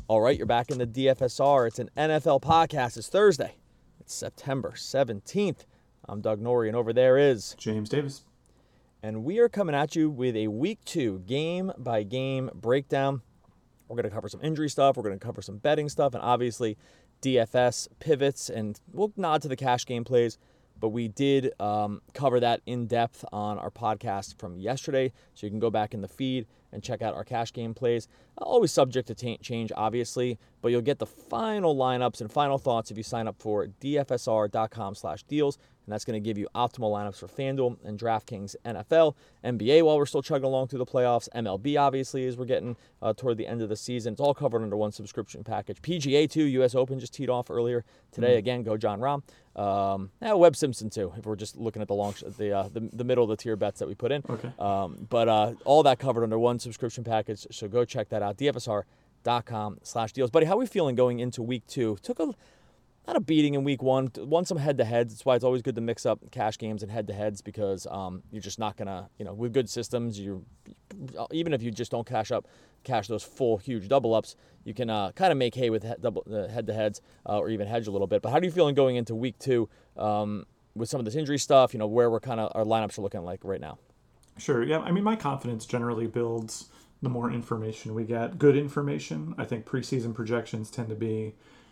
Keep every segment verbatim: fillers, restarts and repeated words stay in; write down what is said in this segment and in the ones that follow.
All right, you're back in the D F S R. It's an N F L podcast. It's Thursday. It's September seventeenth. I'm Doug Norrie, and over there is James Davis. And we are coming at you with a week two game-by-game breakdown. We're going to cover some injury stuff. We're going to cover some betting stuff, and obviously D F S pivots, and we'll nod to the cash game plays. But we did um, cover that in depth on our podcast from yesterday, so you can go back in the feed and check out our cash game plays. Always subject to t- change, obviously, but you'll get the final lineups and final thoughts if you sign up for D F S R dot com slash deals, and that's going to give you optimal lineups for FanDuel and DraftKings N F L, N B A while we're still chugging along through the playoffs, M L B obviously as we're getting uh, toward the end of the season. It's all covered under one subscription package. P G A too, U S Open just teed off earlier today. Mm-hmm. Again, go John Rahm. Um, yeah, Webb Simpson too, if we're just looking at the long, the, uh, the the middle of the tier bets that we put in. Okay. Um, but uh, all that covered under one subscription package, so go check that out. D F S R dot com slash deals. Buddy, how are we feeling going into week two? Took a not a beating in week one. Won some head-to-heads. That's why it's always good to mix up cash games and head-to-heads because um, you're just not gonna, you know, with good systems, you even if you just don't cash up, cash those full huge double ups, you can uh, kind of make hay with head, double, uh, head-to-heads uh, or even hedge a little bit. But how are you feeling going into week two um, with some of this injury stuff? You know, where we're kind of our lineups are looking like right now. Sure. Yeah. I mean, my confidence generally builds the more information we get. Good information. I think preseason projections tend to be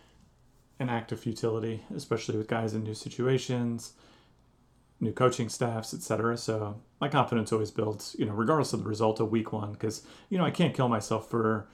an act of futility, especially with guys in new situations, new coaching staffs, et cetera. So my confidence always builds, you know, regardless of the result of week one, because, you know, I can't kill myself for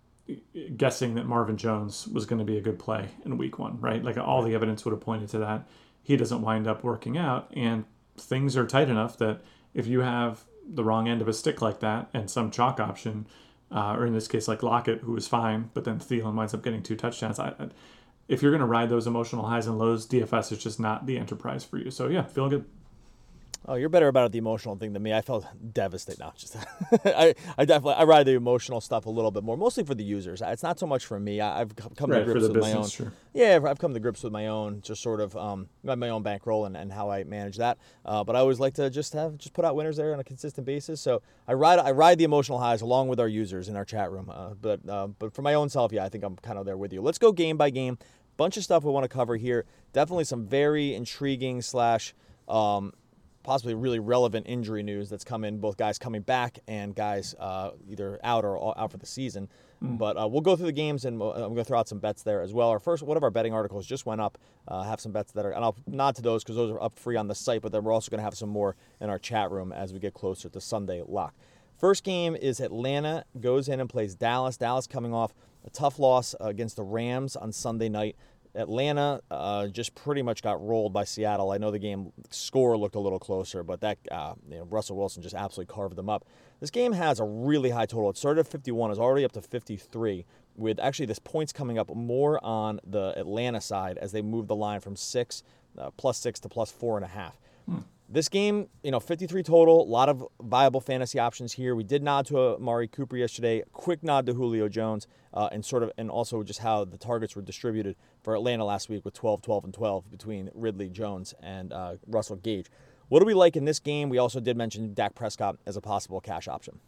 guessing that Marvin Jones was going to be a good play in week one, right? Like all the evidence would have pointed to that. He doesn't wind up working out, and things are tight enough that if you have the wrong end of a stick like that and some chalk option, uh, or in this case like Lockett, who was fine, but then Thielen winds up getting two touchdowns, I, I if you're going to ride those emotional highs and lows, D F S is just not the enterprise for you. So, yeah, feel good. Oh, you're better about the emotional thing than me. I felt devastated. No, just I, I definitely I ride the emotional stuff a little bit more, mostly for the users. It's not so much for me. I, I've come right, to grips for the with business, my own. Sure. Yeah, I've come to grips with my own, just sort of um, my own bankroll and, and how I manage that. Uh, but I always like to just have just put out winners there on a consistent basis. So I ride I ride the emotional highs along with our users in our chat room. Uh, but uh, but for my own self, yeah, I think I'm kind of there with you. Let's go game by game. Bunch of stuff we want to cover here. Definitely some very intriguing slash um, possibly really relevant injury news that's come in, both guys coming back and guys uh, either out or out for the season. Mm. But uh, we'll go through the games, and we'll, I'm going to throw out some bets there as well. Our first, one of our betting articles just went up. Uh, have some bets that are, and I'll nod to those because those are up free on the site, but then we're also going to have some more in our chat room as we get closer to Sunday lock. First game is Atlanta goes in and plays Dallas. Dallas coming off a tough loss against the Rams on Sunday night. Atlanta uh, just pretty much got rolled by Seattle. I know the game score looked a little closer, but that uh, you know, Russell Wilson just absolutely carved them up. This game has a really high total. It started at fifty-one, is already up to fifty-three, with actually this points coming up more on the Atlanta side as they move the line from six, uh, plus six to plus four and a half. Hmm. This game, you know, fifty-three total, a lot of viable fantasy options here. We did nod to Amari Cooper yesterday, quick nod to Julio Jones, uh, and sort of, and also just how the targets were distributed for Atlanta last week with twelve, twelve, and twelve between Ridley, Jones, and uh, Russell Gage. What do we like in this game? We also did mention Dak Prescott as a possible cash option.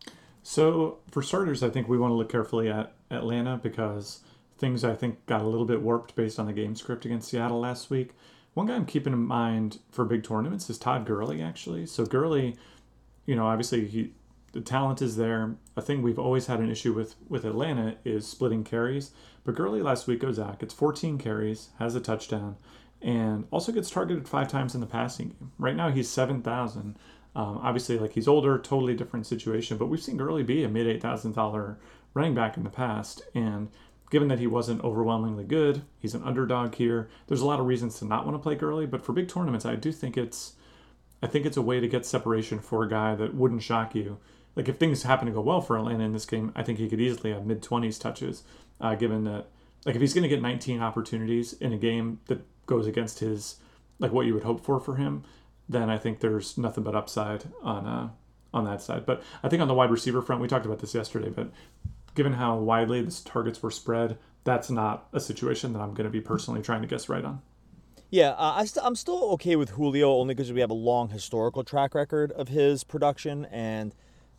So for starters, I think we want to look carefully at Atlanta because things I think got a little bit warped based on the game script against Seattle last week. One guy I'm keeping in mind for big tournaments is Todd Gurley, actually. So Gurley, you know, obviously he, the talent is there. A thing we've always had an issue with with Atlanta is splitting carries. But Gurley last week goes out, gets fourteen carries, has a touchdown, and also gets targeted five times in the passing game. Right now he's seven thousand. Um, obviously, like he's older, totally different situation. But we've seen Gurley be a mid eight thousand dollars running back in the past. And given that he wasn't overwhelmingly good, he's an underdog here. There's a lot of reasons to not want to play Gurley, but for big tournaments, I do think it's, I think it's a way to get separation for a guy that wouldn't shock you. Like if things happen to go well for Atlanta in this game, I think he could easily have mid twenties touches, uh, given that, like if he's going to get nineteen opportunities in a game that goes against his, like what you would hope for for him, then I think there's nothing but upside on uh, on that side. But I think on the wide receiver front, we talked about this yesterday, but given how widely the targets were spread, that's not a situation that I'm going to be personally trying to guess right on. Yeah, uh, I st- I'm still okay with Julio only because we have a long historical track record of his production, and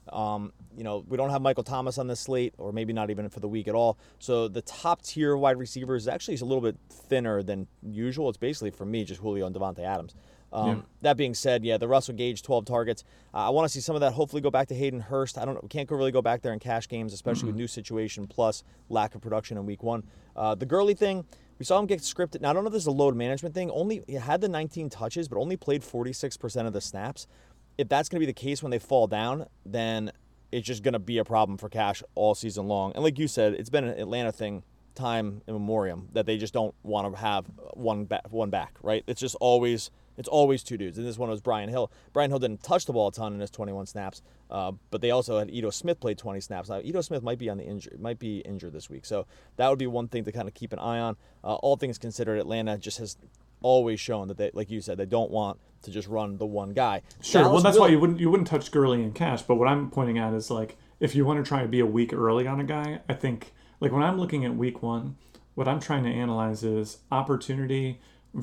Um, you know, we don't have Michael Thomas on this slate, or maybe not even for the week at all. So the top tier wide receivers is actually a little bit thinner than usual. It's basically, for me, just Julio and Devontae Adams. Um, Yeah. That being said, yeah, the Russell Gage twelve targets. Uh, I want to see some of that hopefully go back to Hayden Hurst. I don't know. We can't go really go back there in cash games, especially Mm-hmm. with new situation plus lack of production in week one. Uh, the Gurley thing, we saw him get scripted. Now, I don't know if this is a load management thing. Only he had the nineteen touches, but only played forty-six percent of the snaps. If that's going to be the case when they fall down, then it's just going to be a problem for Cash all season long. And like you said, it's been an Atlanta thing, time immemorial, that they just don't want to have one back, one back, right? It's just always it's always two dudes. And this one was Brian Hill. Brian Hill didn't touch the ball a ton in his twenty-one snaps, uh, but they also had Ito Smith played twenty snaps. Now Ito Smith might be on the injury, might be injured this week, so that would be one thing to kind of keep an eye on. Uh, all things considered, Atlanta just has always shown that they, like you said, they don't want to just run the one guy. Sure. Dallas well, that's will- why you wouldn't you wouldn't touch Gurley in cash. But what I'm pointing at is like if you want to try to be a week early on a guy, I think like when I'm looking at week one, what I'm trying to analyze is opportunity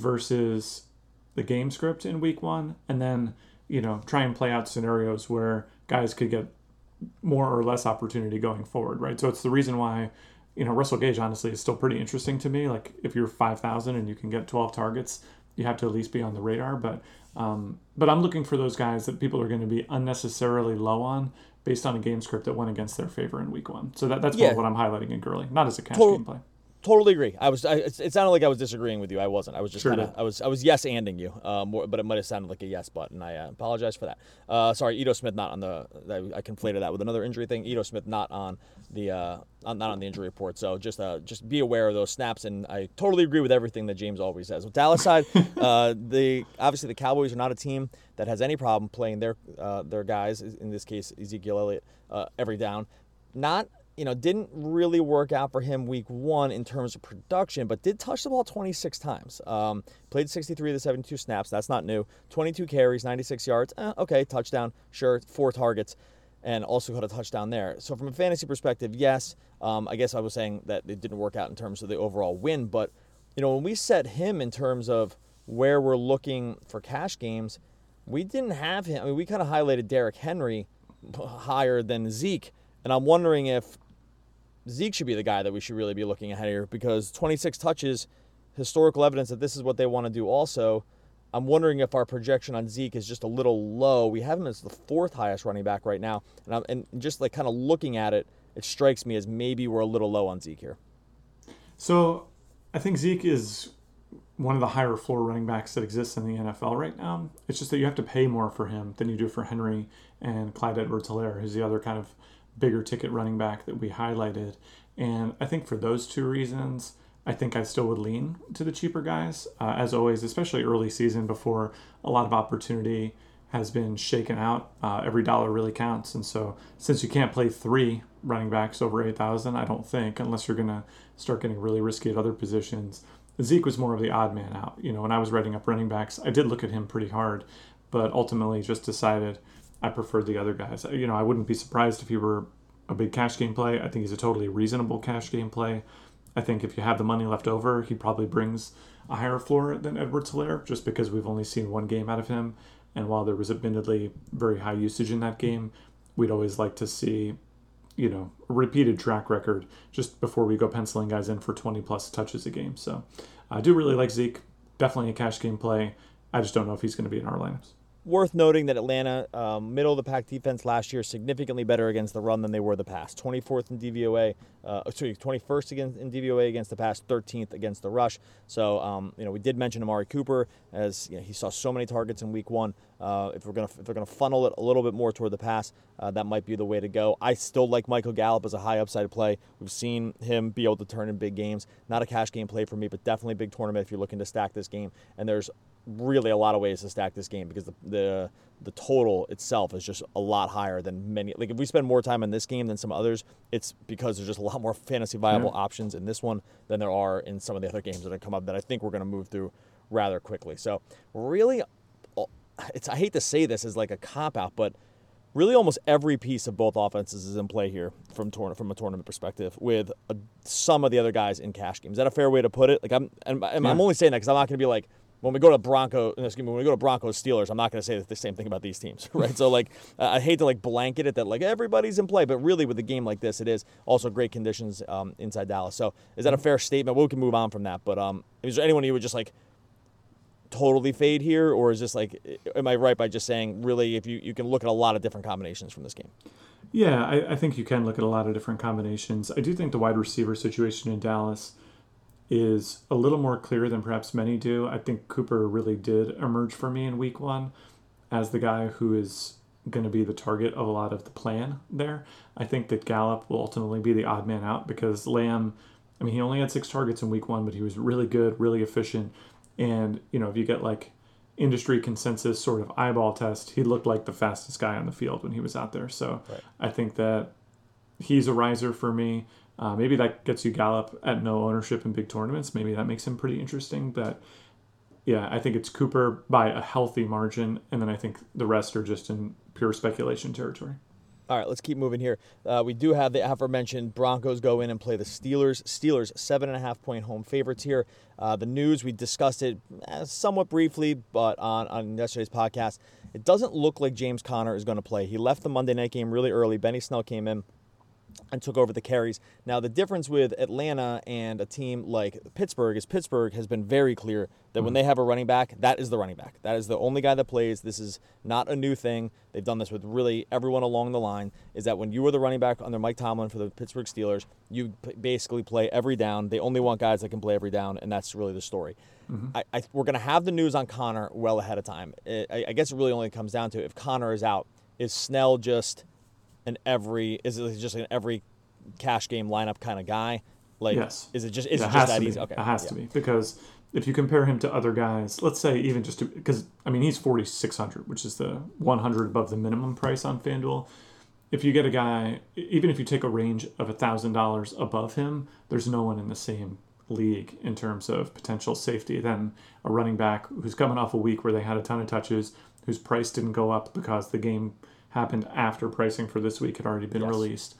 versus the game script in week one, and then you know try and play out scenarios where guys could get more or less opportunity going forward, right? So it's the reason why you know Russell Gage honestly is still pretty interesting to me. Like if you're five thousand and you can get twelve targets, you have to at least be on the radar. But um, but I'm looking for those guys that people are going to be unnecessarily low on based on a game script that went against their favor in week one. So that, that's Yeah. more what I'm highlighting in Gurley, not as a cash Total- game play. Totally agree. I was. I, it it sounded like I was disagreeing with you. I wasn't. I was just Sure kind of. did. I was. I was yes anding you. Um, more, but it might have sounded like a yes button. I uh, apologize for that. Uh, sorry, Ito Smith not on the. I, I conflated that with another injury thing. Ito Smith not on the. Uh, not on the injury report. So just uh, just be aware of those snaps. And I totally agree with everything that James always says. With Dallas side, uh, the obviously the Cowboys are not a team that has any problem playing their uh, their guys. In this case, Ezekiel Elliott uh, every down. Not. You know, didn't really work out for him week one in terms of production, but did touch the ball twenty-six times. Um, played sixty-three of the seventy-two snaps. That's not new. twenty-two carries, ninety-six yards. Eh, okay, touchdown. Sure, four targets, and also got a touchdown there. So from a fantasy perspective, yes. Um, I guess I was saying that it didn't work out in terms of the overall win, but you know, when we set him in terms of where we're looking for cash games, we didn't have him. I mean, we kind of highlighted Derrick Henry higher than Zeke, and I'm wondering if Zeke should be the guy that we should really be looking at here, because twenty-six touches, historical evidence that this is what they want to do also. I'm wondering if our projection on Zeke is just a little low. We have him as the fourth highest running back right now. And, I'm, and just like kind of looking at it, it strikes me as maybe we're a little low on Zeke here. So I think Zeke is one of the higher floor running backs that exists in the N F L right now. It's just that you have to pay more for him than you do for Henry and Clyde Edwards-Helaire, who's the other kind of bigger ticket running back that we highlighted. And I think for those two reasons, I think I still would lean to the cheaper guys. Uh, as always, especially early season before a lot of opportunity has been shaken out, uh, every dollar really counts. And so since you can't play three running backs over eight thousand, I don't think, unless you're going to start getting really risky at other positions, Zeke was more of the odd man out. You know, when I was writing up running backs, I did look at him pretty hard, but ultimately just decided I preferred the other guys. You know, I wouldn't be surprised if he were a big cash game play. I think he's a totally reasonable cash game play. I think if you have the money left over, he probably brings a higher floor than Edwards-Helaire, just because we've only seen one game out of him. And while there was admittedly very high usage in that game, we'd always like to see, you know, a repeated track record just before we go penciling guys in for twenty plus touches a game. So I do really like Zeke. Definitely a cash game play. I just don't know if he's going to be in our lineups. Worth noting that Atlanta, um, middle of the pack defense last year, significantly better against the run than they were the pass. twenty-fourth in D V O A, uh, sorry, twenty-first against in D V O A against the pass, thirteenth against the rush. So, um, you know, we did mention Amari Cooper as you know, he saw so many targets in Week One. Uh, if we're gonna if they're gonna funnel it a little bit more toward the pass, uh, that might be the way to go. I still like Michael Gallup as a high upside play. We've seen him be able to turn in big games. Not a cash game play for me, but definitely a big tournament if you're looking to stack this game. And there's really a lot of ways to stack this game because the the the total itself is just a lot higher than many. Like if we spend more time in this game than some others, it's because there's just a lot more fantasy viable Yeah. options in this one than there are in some of the other games that have come up that I think we're going to move through rather quickly. So really, it's I hate to say this as like a cop out, but really almost every piece of both offenses is in play here from tourna- from a tournament perspective with a, some of the other guys in cash games. Is that a fair way to put it? Like I'm, and I'm, Yeah. I'm only saying that because I'm not going to be like, when we go to Bronco, excuse me, when we go to Broncos Steelers, I'm not going to say the same thing about these teams, right? So like, I hate to like blanket it that like everybody's in play, but really with a game like this, it is also great conditions um, inside Dallas. So is that a fair statement? We can move on from that, but um, is there anyone you would just like totally fade here, or is this like, am I right by just saying really if you, you can look at a lot of different combinations from this game? Yeah, I, I think you can look at a lot of different combinations. I do think the wide receiver situation in Dallas is a little more clear than perhaps many do. I think Cooper really did emerge for me in week one as the guy who is going to be the target of a lot of the plan there. I think that Gallup will ultimately be the odd man out because Lamb, I mean, he only had six targets in week one, but he was really good, really efficient. And, you know, if you get like industry consensus sort of eyeball test, he looked like the fastest guy on the field when he was out there. So right. I think that he's a riser for me. Uh, maybe that gets you Gallup at no ownership in big tournaments. Maybe that makes him pretty interesting. But yeah, I think it's Cooper by a healthy margin. And then I think the rest are just in pure speculation territory. All right, let's keep moving here. Uh, we do have the aforementioned Broncos go in and play the Steelers. Steelers, seven and a half point home favorites here. Uh, the news, we discussed it uh, somewhat briefly, but on, on yesterday's podcast, it doesn't look like James Conner is going to play. He left the Monday night game really early. Benny Snell came in and took over the carries. Now, the difference with Atlanta and a team like Pittsburgh is Pittsburgh has been very clear that mm-hmm. when they have a running back, that is the running back. That is the only guy that plays. This is not a new thing. They've done this with really everyone along the line, is that when you were the running back under Mike Tomlin for the Pittsburgh Steelers, you p- basically play every down. They only want guys that can play every down, and that's really the story. Mm-hmm. I, I, we're going to have the news on Conner well ahead of time. It, I, I guess it really only comes down to if Conner is out, is Snell just an every, is it just an every cash game lineup kind of guy? Like, yes. Is it just is it, it it just that easy? Be. Okay. It has yeah. to be, because if you compare him to other guys, let's say even just because I mean he's forty-six hundred, which is the one hundred above the minimum price on FanDuel. If you get a guy, even if you take a range of one thousand dollars above him, there's no one in the same league in terms of potential safety than a running back who's coming off a week where they had a ton of touches, whose price didn't go up because the game happened after pricing for this week had already been yes. released.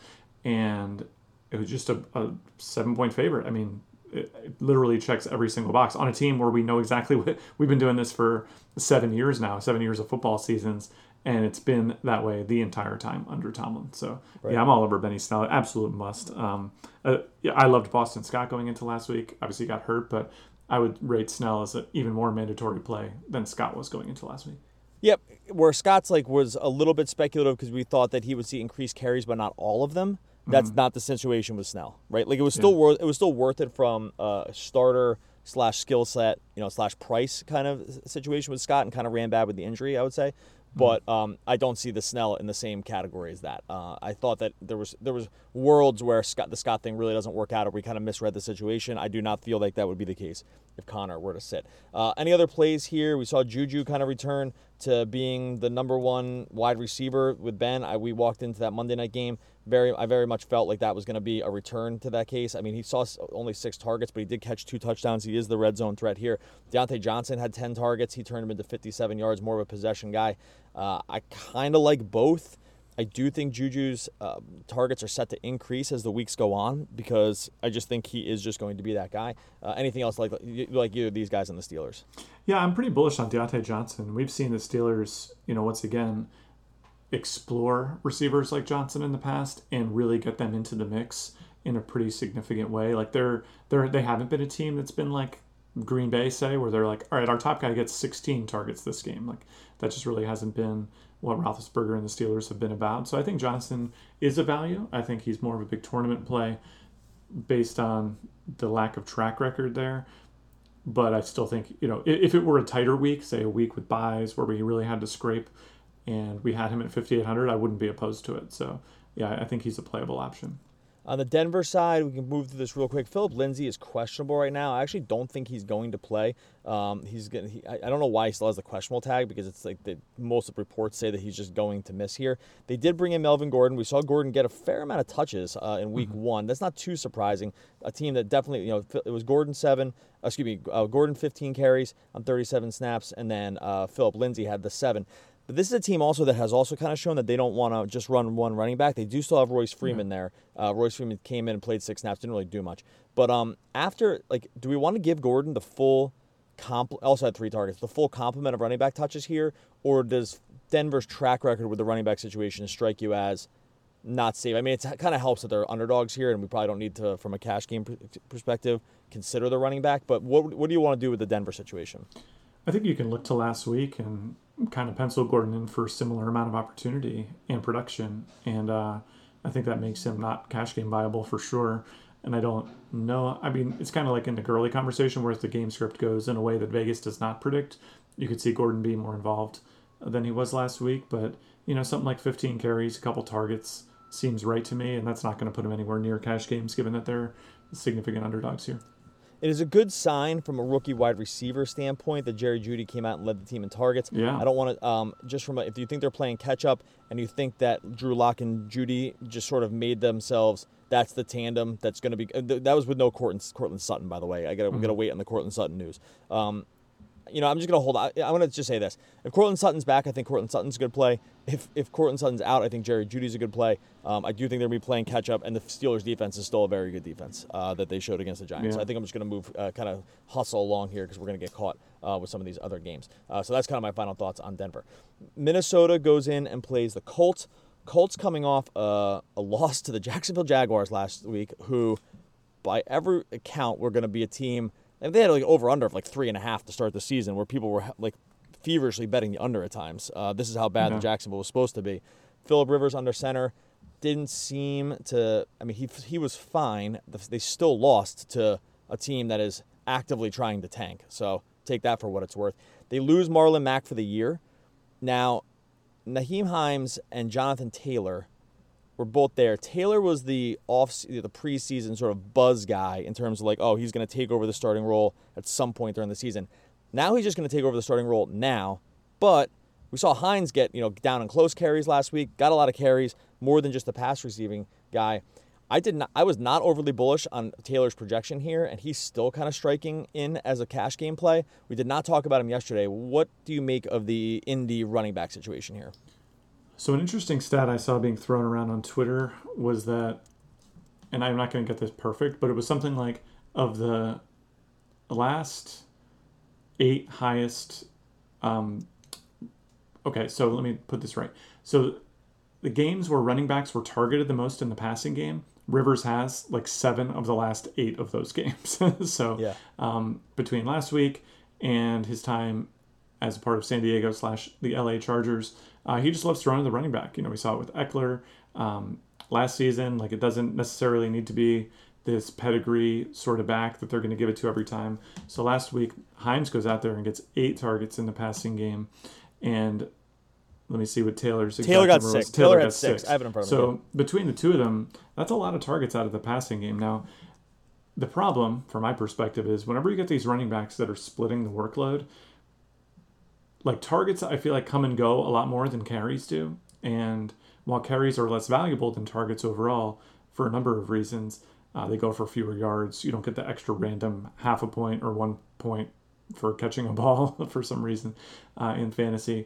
And it was just a, a seven-point favorite. I mean, it, it literally checks every single box on a team where we know exactly what we've been doing this for seven years now, seven years of football seasons, and it's been that way the entire time under Tomlin. So right. yeah, I'm all over Benny Snell. Absolute must. Um, uh, yeah, I loved Boston Scott going into last week. Obviously, he got hurt, but I would rate Snell as an even more mandatory play than Scott was going into last week. Yep, where Scott's like was a little bit speculative because we thought that he would see increased carries, but not all of them. That's mm-hmm. not the situation with Snell, right? Like it was still yeah. worth it was still worth it from a starter slash skill set, you know, slash price kind of situation with Scott, and kind of ran bad with the injury, I would say. But um, I don't see the Snell in the same category as that. Uh, I thought that there was there was worlds where Scott, the Scott thing really doesn't work out, or we kind of misread the situation. I do not feel like that would be the case if Conner were to sit. Uh, any other plays here? We saw Juju kind of return to being the number one wide receiver with Ben. I, we walked into that Monday night game. Very, I very much felt like that was going to be a return to that case. I mean, he saw only six targets, but he did catch two touchdowns. He is the red zone threat here. Deontay Johnson had ten targets. He turned him into fifty-seven yards, more of a possession guy. Uh, I kind of like both. I do think Juju's uh, targets are set to increase as the weeks go on because I just think he is just going to be that guy. Uh, anything else like like either of these guys in the Steelers? Yeah, I'm pretty bullish on Deontay Johnson. We've seen the Steelers, you know, once again, explore receivers like Johnson in the past and really get them into the mix in a pretty significant way. Like they're they're they haven't been a team that's been like Green Bay, say, where they're like, all right, our top guy gets sixteen targets this game. Like that just really hasn't been what Roethlisberger and the Steelers have been about. So I think Johnson is a value. I think he's more of a big tournament play based on the lack of track record there. But I still think, you know, if it were a tighter week, say a week with buys where we really had to scrape and we had him at fifty-eight hundred, I wouldn't be opposed to it. So, yeah, I think he's a playable option. On the Denver side, we can move through this real quick. Philip Lindsay is questionable right now. I actually don't think he's going to play. Um, he's getting. He, I, I don't know why he still has the questionable tag because it's like the, most of the reports say that he's just going to miss here. They did bring in Melvin Gordon. We saw Gordon get a fair amount of touches uh, in week mm-hmm. one. That's not too surprising. A team that definitely, you know, it was Gordon seven. Excuse me, uh, Gordon fifteen carries on thirty-seven snaps, and then uh, Philip Lindsay had the seven. But this is a team also that has also kind of shown that they don't want to just run one running back. They do still have Royce Freeman yeah. there. Uh, Royce Freeman came in and played six snaps, didn't really do much. But um, after, like, do we want to give Gordon the full comp also had three targets, the full complement of running back touches here, or does Denver's track record with the running back situation strike you as not safe? I mean, it kind of helps that they're underdogs here, and we probably don't need to, from a cash game perspective, consider the running back. But what what do you want to do with the Denver situation? I think you can look to last week and kind of pencil Gordon in for a similar amount of opportunity and production, and uh, I think that makes him not cash game viable for sure. And I don't know. I mean, it's kind of like in the Gurley conversation where if the game script goes in a way that Vegas does not predict, you could see Gordon being more involved than he was last week. But, you know, something like fifteen carries, a couple targets seems right to me, and that's not going to put him anywhere near cash games given that they're significant underdogs here. It is a good sign from a rookie wide receiver standpoint that Jerry Jeudy came out and led the team in targets. Yeah. I don't want to, um, just from a, if you think they're playing catch up and you think that Drew Lock and Jeudy just sort of made themselves, that's the tandem that's going to be, that was with no Cortland, Cortland Sutton, by the way. I got to mm-hmm. gotta wait on the Cortland Sutton news. Um, you know, I'm just going to hold on. I want to just say this. If Cortland Sutton's back, I think Cortland Sutton's a good play. If if Cortland Sutton's out, I think Jerry Judy's a good play. Um, I do think they're going to be playing catch-up, and the Steelers' defense is still a very good defense uh, that they showed against the Giants. Yeah. I think I'm just going to move, uh, kind of hustle along here because we're going to get caught uh, with some of these other games. Uh, so that's kind of my final thoughts on Denver. Minnesota goes in and plays the Colts. Colts coming off uh, a loss to the Jacksonville Jaguars last week, who, by every account, were going to be a team. And they had like over under of like three and a half to start the season, where people were like feverishly betting the under at times. Uh, this is how bad yeah. the Jacksonville was supposed to be. Phillip Rivers under center didn't seem to. I mean, he he was fine. They still lost to a team that is actively trying to tank. So take that for what it's worth. They lose Marlon Mack for the year. Now, Nyheim Hines and Jonathan Taylor were both there. Taylor was the off the preseason sort of buzz guy in terms of like, oh, he's going to take over the starting role at some point during the season. Now he's just going to take over the starting role now. But we saw Hines get, you know, down in close carries last week, got a lot of carries, more than just a pass receiving guy. I did not I was not overly bullish on Taylor's projection here, and he's still kind of striking in as a cash game play. We did not talk about him yesterday. What do you make of the Indy running back situation here? So an interesting stat I saw being thrown around on Twitter was that, and I'm not going to get this perfect, but it was something like of the last eight highest, um, okay, so let me put this right. So the games where running backs were targeted the most in the passing game, Rivers has like seven of the last eight of those games. so yeah. um, between last week and his time as a part of San Diego slash the L A Chargers, Uh, he just loves throwing to the running back. You know, we saw it with Eckler um, last season. Like, it doesn't necessarily need to be this pedigree sort of back that they're going to give it to every time. So last week, Hines goes out there and gets eight targets in the passing game. And let me see what Taylor's exact Taylor got number six. was. Taylor, Taylor had got six. six. I have it in front of me. So between the two of them, that's a lot of targets out of the passing game. Now, the problem, from my perspective, is whenever you get these running backs that are splitting the workload, like targets, I feel like come and go a lot more than carries do. And while carries are less valuable than targets overall, for a number of reasons, uh, they go for fewer yards. You don't get the extra random half a point or one point for catching a ball for some reason uh, in fantasy.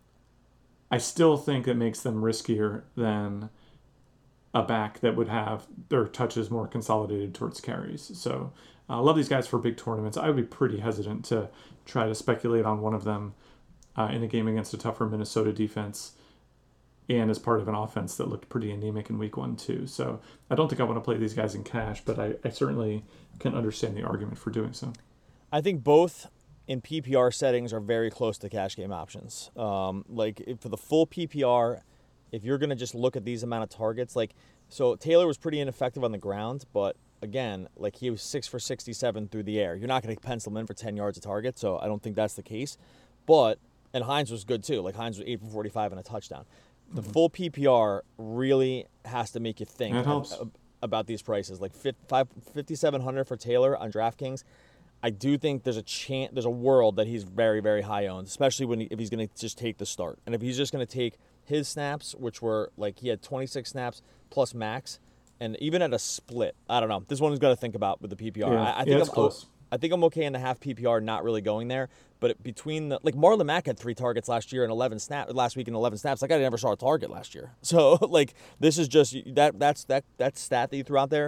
I still think it makes them riskier than a back that would have their touches more consolidated towards carries. So I uh, love these guys for big tournaments. I would be pretty hesitant to try to speculate on one of them Uh, in a game against a tougher Minnesota defense and as part of an offense that looked pretty anemic in week one too. So I don't think I want to play these guys in cash, but I, I certainly can understand the argument for doing so. I think both in P P R settings are very close to cash game options. Um, like if for the full P P R, if you're going to just look at these amount of targets, like so Taylor was pretty ineffective on the ground, but again, like he was six for sixty-seven through the air. You're not going to pencil him in for ten yards a target, so I don't think that's the case. But And Hines was good, too. Like, Hines was eight for forty-five and a touchdown. The mm-hmm. full P P R really has to make you think of, about these prices. Like, fifty-seven hundred for Taylor on DraftKings. I do think there's a chance, there's a world that he's very, very high owned, especially when he, if he's going to just take the start. And if he's just going to take his snaps, which were, like, he had twenty-six snaps plus max, and even at a split, I don't know. This one's got to think about with the P P R. Yeah, I, I think yeah, I'm, it's close. I think I'm okay in the half P P R, not really going there. But between the like Marlon Mack had three targets last year and eleven snap last week and eleven snaps. Like I never saw a target last year. So like this is just that that's that that stat that you threw out there.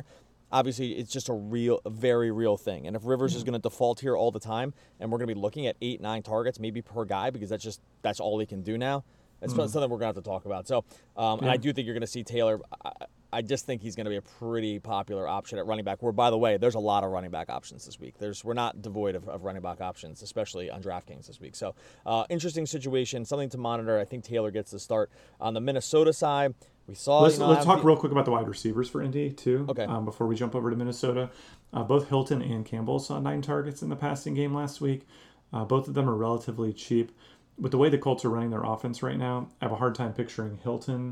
obviously it's just a real, a very real thing. And if Rivers is going to default here all the time, and we're going to be looking at eight, nine targets maybe per guy, because that's just that's all he can do now. It's mm. something we're going to have to talk about. So, um, yeah. and I do think you're going to see Taylor. I, I just think he's going to be a pretty popular option at running back. Where, by the way, there's a lot of running back options this week. There's we're not devoid of, of running back options, especially on DraftKings this week. So, uh, interesting situation, something to monitor. I think Taylor gets the start on the Minnesota side. We saw. Let's, you know, let's talk the, real quick about the wide receivers for Indy too. Okay. Um, before we jump over to Minnesota, uh, both Hilton and Campbell saw nine targets in the passing game last week. Uh, both of them are relatively cheap. With the way the Colts are running their offense right now, I have a hard time picturing Hilton,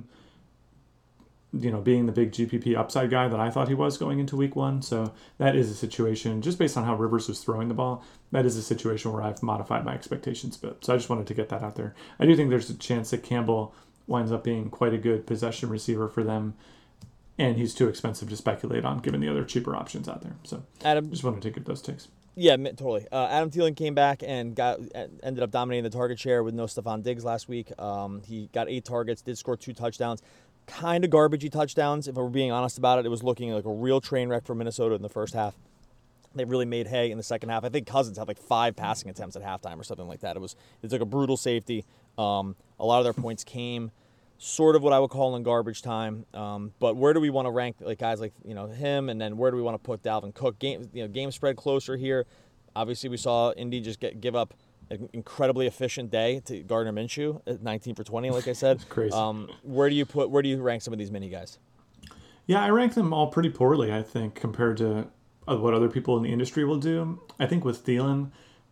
you know, being the big G P P upside guy that I thought he was going into week one. So that is a situation, just based on how Rivers was throwing the ball, that is a situation where I've modified my expectations a bit. So I just wanted to get that out there. I do think there's a chance that Campbell winds up being quite a good possession receiver for them, and he's too expensive to speculate on given the other cheaper options out there. So Adam, just wanted to get those takes. Yeah, totally. Uh, Adam Thielen came back and got ended up dominating the target share with no Stephon Diggs last week. Um, he got eight targets, did score two touchdowns. Kind of garbagey touchdowns, if we're being honest about it. It was looking like a real train wreck for Minnesota in the first half. They really made hay in the second half. I think Cousins had like five passing attempts at halftime or something like that. It was it's like a brutal safety. Um, a lot of their points came sort of what I would call in garbage time. Um, but where do we want to rank like guys like you know him, and then where do we want to put Dalvin Cook? Game you know game spread closer here. Obviously, we saw Indy just get give up an incredibly efficient day to Gardner Minshew at nineteen for twenty, like I said. It's crazy. Um, where do you put? Where do you rank some of these mini guys? Yeah, I rank them all pretty poorly, I think, compared to what other people in the industry will do. I think with Thielen,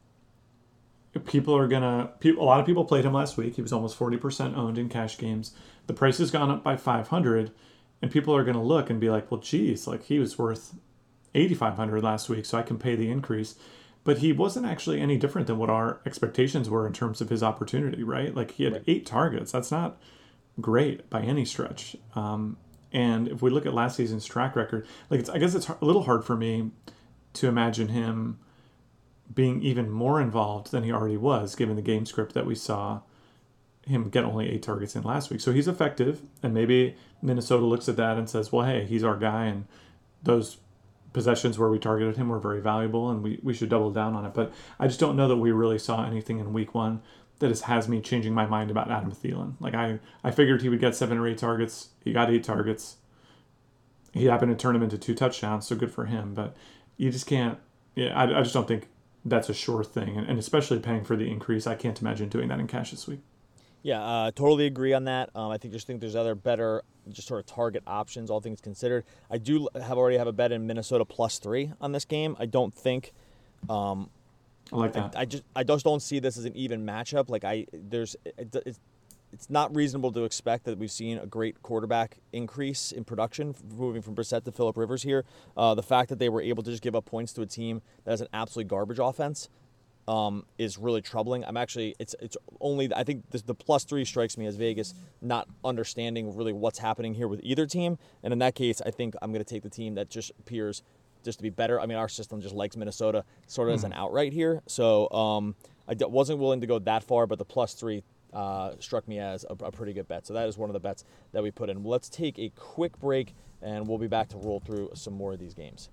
people are gonna. A lot of people played him last week. He was almost forty percent owned in cash games. The price has gone up by five hundred, and people are gonna look and be like, "Well, geez, like he was worth eighty-five hundred last week, so I can pay the increase." But he wasn't actually any different than what our expectations were in terms of his opportunity, right? Like he had right. eight targets. That's not great by any stretch. Um, and if we look at last season's track record, like it's, I guess it's a little hard for me to imagine him being even more involved than he already was, given the game script that we saw him get only eight targets in last week. So he's effective, and maybe Minnesota looks at that and says, well, hey, he's our guy, and those possessions where we targeted him were very valuable, and we, we should double down on it. But I just don't know that we really saw anything in week one that is, has me changing my mind about Adam Thielen. Like I, I figured he would get seven or eight targets. He got eight targets. He happened to turn them into two touchdowns, so good for him. But you just can't, yeah, I, I just don't think that's a sure thing. And, and especially paying for the increase, I can't imagine doing that in cash this week. Yeah, uh, totally agree on that. Um, I think just think there's other better, just sort of target options, all things considered. I do have already have a bet in Minnesota plus three on this game. I don't think. Um, I like that. I, I just I just don't see this as an even matchup. Like I there's it, it's it's not reasonable to expect that we've seen a great quarterback increase in production moving from Brissett to Phillip Rivers here. Uh, the fact that they were able to just give up points to a team that has an absolutely garbage offense. Um, is really troubling. I'm actually, it's it's only, I think this, the plus three strikes me as Vegas not understanding really what's happening here with either team. And in that case, I think I'm going to take the team that just appears just to be better. I mean, our system just likes Minnesota sort of mm-hmm. as an outright here. So um, I d- wasn't willing to go that far, but the plus three uh, struck me as a, a pretty good bet. So that is one of the bets that we put in. Let's take a quick break, and we'll be back to roll through some more of these games.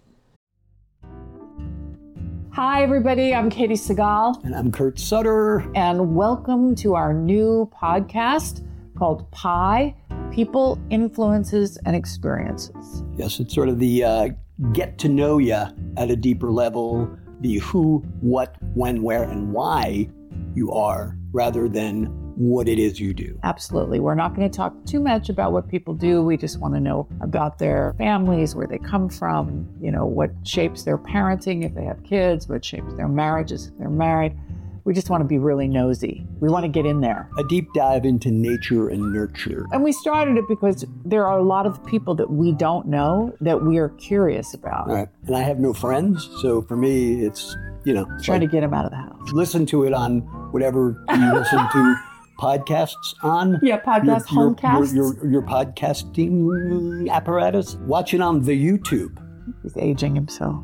Hi, everybody. I'm Katie Segal. And I'm Kurt Sutter. And welcome to our new podcast called Pi, People, Influences, and Experiences. Yes, it's sort of the uh, get to know you at a deeper level, the who, what, when, where, and why you are, rather than what it is you do. Absolutely. We're not going to talk too much about what people do. We just want to know about their families, where they come from, you know, what shapes their parenting if they have kids, what shapes their marriages if they're married. We just want to be really nosy. We want to get in there. A deep dive into nature and nurture. And we started it because there are a lot of people that we don't know that we are curious about. Right. And I have no friends, so for me, it's, you know. Trying like, to get them out of the house. Listen to it on whatever you listen to. Podcasts on yeah podcast your, homecasts your, your, your, your podcasting apparatus. Watch it on the YouTube. He's aging himself.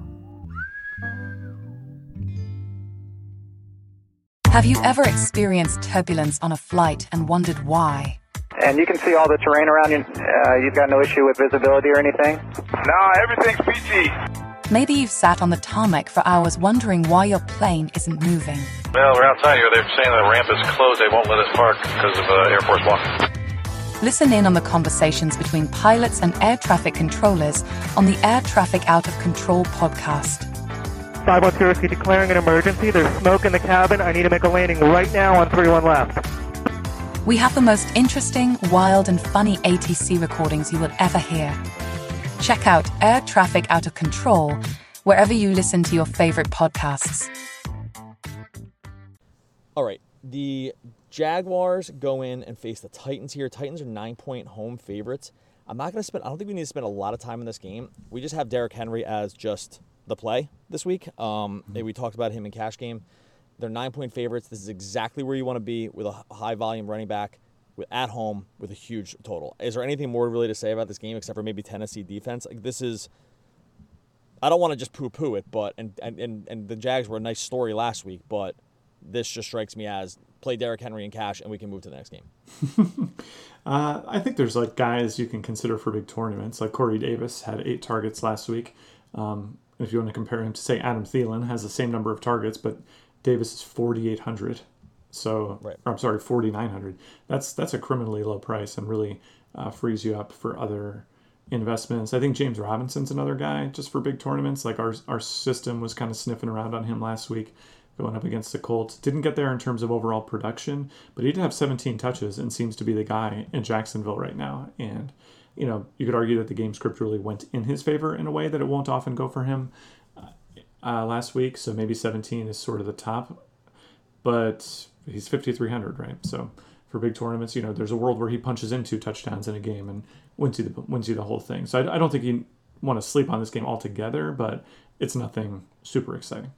Have you ever experienced turbulence on a flight and wondered why? And you can see all the terrain around you. Uh, you've got no issue with visibility or anything? No, everything's peachy. Maybe you've sat on the tarmac for hours wondering why your plane isn't moving. Well, we're outside here. They're saying the ramp is closed. They won't let us park because of uh, Air Force One. Listen in on the conversations between pilots and air traffic controllers on the Air Traffic Out of Control podcast. five one two, is he declaring an emergency? There's smoke in the cabin. I need to make a landing right now on three one left. We have the most interesting, wild, and funny A T C recordings you will ever hear. Check out Air Traffic Out of Control wherever you listen to your favorite podcasts. All right, the Jaguars go in and face the Titans here. Titans are nine-point home favorites. I'm not going to spend, I don't think we need to spend a lot of time in this game. We just have Derrick Henry as just the play this week. Um, we talked about him in Cash Game. They're nine-point favorites. This is exactly where you want to be with a high-volume running back with, at home with a huge total. Is there anything more really to say about this game except for maybe Tennessee defense? Like, this is, I don't want to just poo-poo it, but and, and, and the Jags were a nice story last week, but this just strikes me as play Derrick Henry in cash and we can move to the next game. uh, I think there's like guys you can consider for big tournaments. Like Corey Davis had eight targets last week. Um, if you want to compare him to, say, Adam Thielen, has the same number of targets, but Davis is forty-eight hundred. So, right. or, I'm sorry, forty-nine hundred. That's that's a criminally low price and really uh, frees you up for other investments. I think James Robinson's another guy just for big tournaments. Like our our system was kind of sniffing around on him last week, going up against the Colts. Didn't get there in terms of overall production, but he did have seventeen touches and seems to be the guy in Jacksonville right now. And, you know, you could argue that the game script really went in his favor in a way that it won't often go for him uh, last week. So maybe seventeen is sort of the top, but he's fifty-three hundred, right? So for big tournaments, you know, there's a world where he punches in two touchdowns in a game and wins you the, wins you the whole thing. So I, I don't think you want to sleep on this game altogether, but it's nothing super exciting.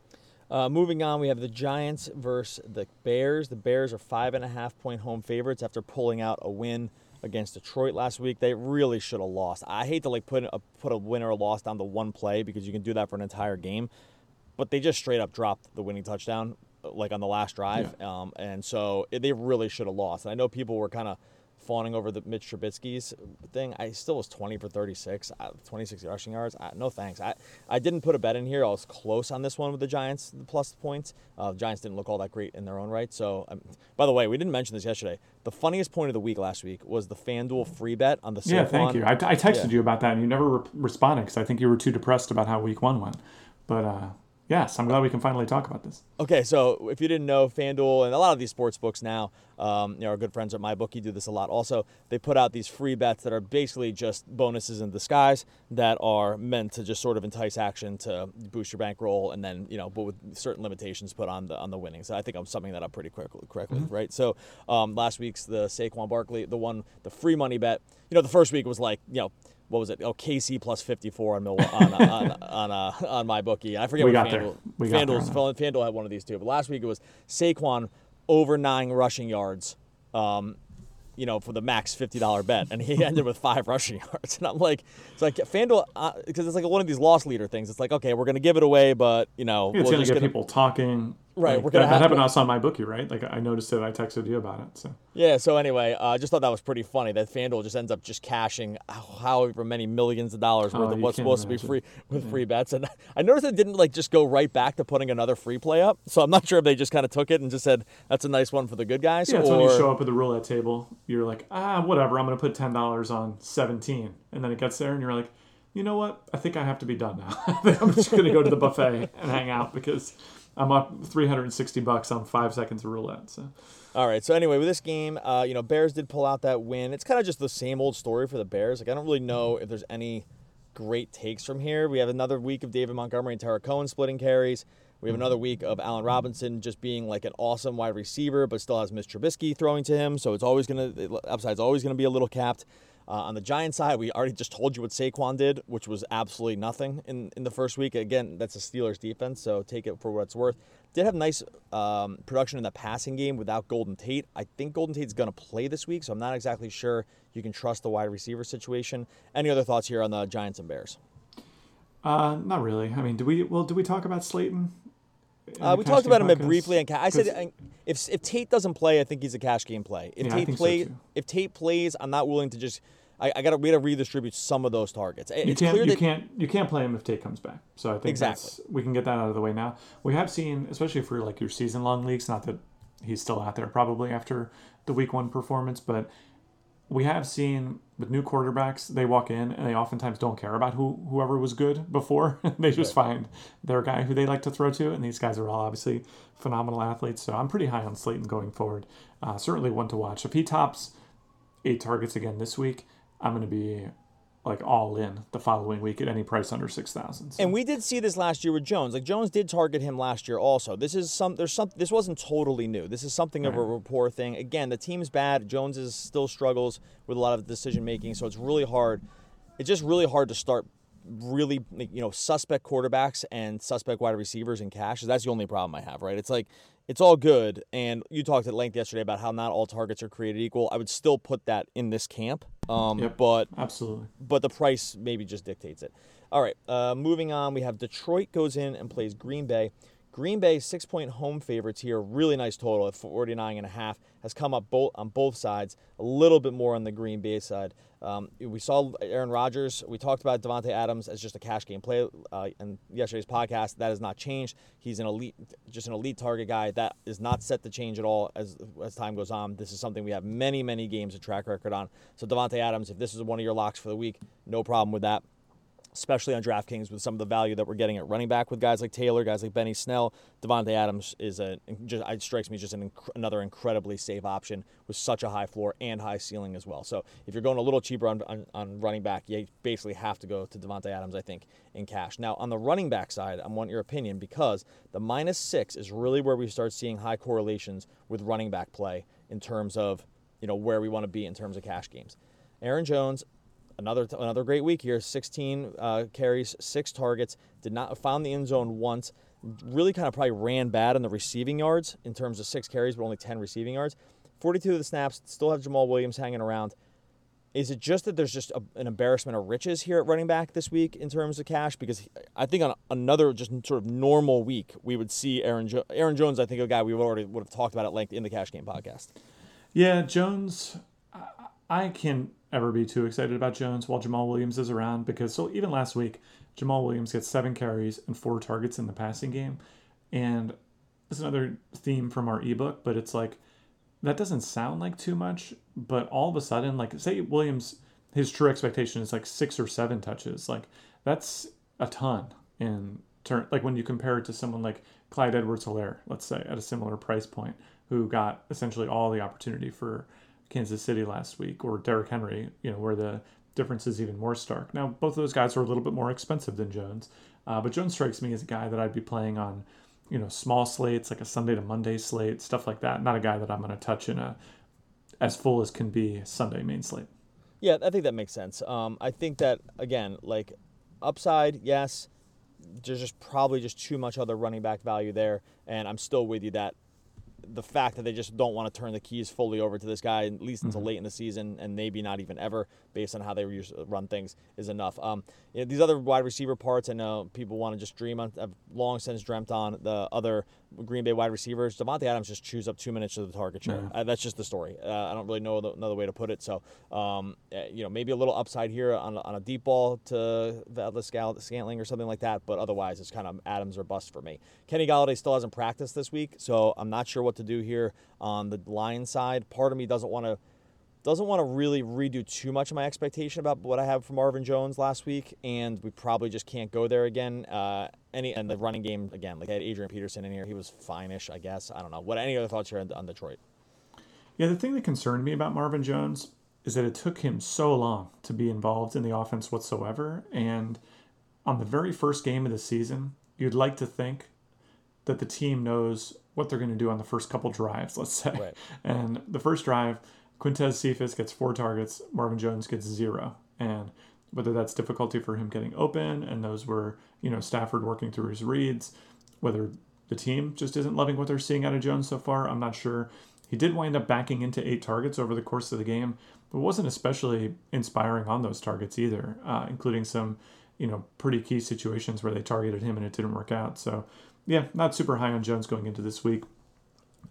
Uh, moving on, we have the Giants versus the Bears. The Bears are five and a half point home favorites after pulling out a win against Detroit last week. They really should have lost. I hate to like put a put a win or a loss down to one play because you can do that for an entire game, but they just straight up dropped the winning touchdown like on the last drive, yeah. um, and so it, they really should have lost. And I know people were kind of fawning over the Mitch Trubisky's thing. I still was twenty for thirty-six, twenty-six rushing yards. I, no thanks. I, I didn't put a bet in here. I was close on this one with the Giants, the plus points. Uh, the Giants didn't look all that great in their own right. So, um, by the way, we didn't mention this yesterday. The funniest point of the week last week was the FanDuel free bet on the Saquon. Yeah, thank you. I, I texted yeah. you about that, and you never re- responded because I think you were too depressed about how week one went. But, uh, yes, I'm glad we can finally talk about this. Okay, so if you didn't know, FanDuel and a lot of these sports books now, um, you know, our good friends at MyBookie do this a lot. Also, they put out these free bets that are basically just bonuses in disguise that are meant to just sort of entice action to boost your bankroll, and then, you know, but with certain limitations put on the on the winnings. I think I'm summing that up pretty quickly, correctly, mm-hmm. right? So um, last week's the Saquon Barkley, the one, the free money bet. You know, the first week was like, you know, what was it? Oh, K C plus fifty-four on Mil- on on on, uh, on MyBookie. I forget we what got FanDuel. There. We got FanDuel's, there FanDuel had one of these too. But last week it was Saquon over nine rushing yards. Um, you know, for the max fifty dollars bet, and he ended with five rushing yards. And I'm like, it's like FanDuel, because uh, it's like one of these loss leader things. It's like, okay, we're going to give it away, but, you know. Yeah, it's going to get gonna, people talking. Right. Like, we're gonna that, have, that happened to us on MyBookie, right? Like, I noticed it. I texted you about it. So Yeah, so anyway, I uh, just thought that was pretty funny that FanDuel just ends up just cashing however many millions of dollars worth oh, of what's supposed imagine. to be free with yeah. free bets. And I noticed it didn't, like, just go right back to putting another free play up. So I'm not sure if they just kind of took it and just said, that's a nice one for the good guys. Yeah, it's or... when you show up at the roulette table, you're like, ah, whatever, I'm going to put ten dollars on seventeen. And then it gets there and you're like, you know what? I think I have to be done now. I'm just going to go to the buffet and hang out because I'm up three hundred sixty bucks on five seconds of roulette. So, all right. So anyway, with this game, uh, you know, Bears did pull out that win. It's kind of just the same old story for the Bears. Like, I don't really know if there's any great takes from here. We have another week of David Montgomery and Tara Cohen splitting carries. We have another week of Allen Robinson just being like an awesome wide receiver, but still has Mitch Trubisky throwing to him. So it's always going to, upside's always going to be a little capped. Uh, on the Giants side, we already just told you what Saquon did, which was absolutely nothing in, in the first week. Again, that's a Steelers defense, so take it for what it's worth. Did have nice um, production in the passing game without Golden Tate. I think Golden Tate's going to play this week, so I'm not exactly sure you can trust the wide receiver situation. Any other thoughts here on the Giants and Bears? Uh, not really. I mean, do we? Well, did we talk about Slayton? Uh, we talked about him briefly. And I said if if Tate doesn't play, I think he's a cash game play. If Yeah, I Tate think so, plays, too. if Tate plays, I'm not willing to just. I, I gotta we gotta redistribute some of those targets. You It's can't clear you that can't you can't play him if Tate comes back. So I think Exactly. that's, we can get that out of the way now. We have seen, especially for like your season long leagues, not that he's still out there probably after the week one performance, but we have seen with new quarterbacks, they walk in and they oftentimes don't care about who whoever was good before. They just find their guy who they like to throw to, and these guys are all obviously phenomenal athletes. So I'm pretty high on Slayton going forward. Uh, certainly one to watch. If he tops eight targets again this week, I'm going to be like all in the following week at any price under six thousand. So. And we did see this last year with Jones. Like Jones did target him last year also. This is some there's some this wasn't totally new. This is something of a rapport thing. Again, the team's bad. Jones is still struggles with a lot of decision making, so it's really hard. It's just really hard to start really, you know, suspect quarterbacks and suspect wide receivers in cash. That's the only problem I have, right? It's like it's all good, and you talked at length yesterday about how not all targets are created equal. I would still put that in this camp, um, Yep, but absolutely. but the price maybe just dictates it. All right, uh, moving on, we have Detroit goes in and plays Green Bay. Green Bay six-point home favorites here. Really nice total at forty-nine and a half. Has come up both on both sides. A little bit more on the Green Bay side. Um, we saw Aaron Rodgers. We talked about Devontae Adams as just a cash game play uh, in yesterday's podcast. That has not changed. He's an elite, just an elite target guy. That is not set to change at all as as time goes on. This is something we have many, many games of track record on. So Devontae Adams, if this is one of your locks for the week, no problem with that. Especially on DraftKings with some of the value that we're getting at running back with guys like Taylor, guys like Benny Snell. Devontae Adams is a just it strikes me just an inc- another incredibly safe option with such a high floor and high ceiling as well. So if you're going a little cheaper on, on, on running back, you basically have to go to Devontae Adams, I think, in cash. Now, on the running back side, I want your opinion because the minus six is really where we start seeing high correlations with running back play in terms of, you know, where we want to be in terms of cash games. Aaron Jones, Another another great week here. sixteen uh, carries, six targets. Did not found the end zone once. Really kind of probably ran bad on the receiving yards in terms of six carries, but only ten receiving yards. forty-two of the snaps. Still have Jamal Williams hanging around. Is it just that there's just a, an embarrassment of riches here at running back this week in terms of cash? Because I think on another just sort of normal week, we would see Aaron jo- Aaron Jones. I think a guy we already would have talked about at length in the Cash Game podcast. Yeah, Jones. I, I can't ever be too excited about Jones while Jamal Williams is around because so even last week, Jamal Williams gets seven carries and four targets in the passing game. And this is another theme from our ebook, but it's like, that doesn't sound like too much, but all of a sudden, like say Williams, his true expectation is like six or seven touches. Like that's a ton in turn. Like when you compare it to someone like Clyde Edwards-Helaire, let's say at a similar price point, who got essentially all the opportunity for Kansas City last week, or Derrick Henry, you know, where the difference is even more stark. Now, both of those guys are a little bit more expensive than Jones, uh, but Jones strikes me as a guy that I'd be playing on, you know, small slates, like a Sunday to Monday slate, stuff like that. Not a guy that I'm going to touch in a as full as can be Sunday main slate. Yeah, I think that makes sense. Um, I think that, again, like upside, yes, there's just probably just too much other running back value there, and I'm still with you that the fact that they just don't want to turn the keys fully over to this guy, at least until mm-hmm. late in the season, and maybe not even ever, based on how they run things, is enough. Um, you know, these other wide receiver parts, I know people want to just dream on. I've long since dreamt on the other Green Bay wide receivers. Devontae Adams just chews up two minutes of the target share. Yeah. Uh, that's just the story. Uh, I don't really know the, another way to put it. So, um, you know, maybe a little upside here on, on a deep ball to Valdes-Scantling or something like that, but otherwise it's kind of Adams or bust for me. Kenny Golladay still hasn't practiced this week, so I'm not sure what to do here on the Lions side. Part of me doesn't want to doesn't want to really redo too much of my expectation about what I have from Marvin Jones last week, and we probably just can't go there again. Uh, any and the running game again, like I had Adrian Peterson in here, he was fine-ish, I guess. I don't know. What any other thoughts here on, on Detroit? Yeah, the thing that concerned me about Marvin Jones is that it took him so long to be involved in the offense whatsoever, and on the very first game of the season, you'd like to think that the team knows what they're going to do on the first couple drives, let's say. Right. And the first drive, Quintez Cephas gets four targets, Marvin Jones gets zero. And whether that's difficulty for him getting open, and those were, you know, Stafford working through his reads, whether the team just isn't loving what they're seeing out of Jones so far, I'm not sure. He did wind up backing into eight targets over the course of the game, but wasn't especially inspiring on those targets either, uh, including some, you know, pretty key situations where they targeted him and it didn't work out. So, yeah, not super high on Jones going into this week.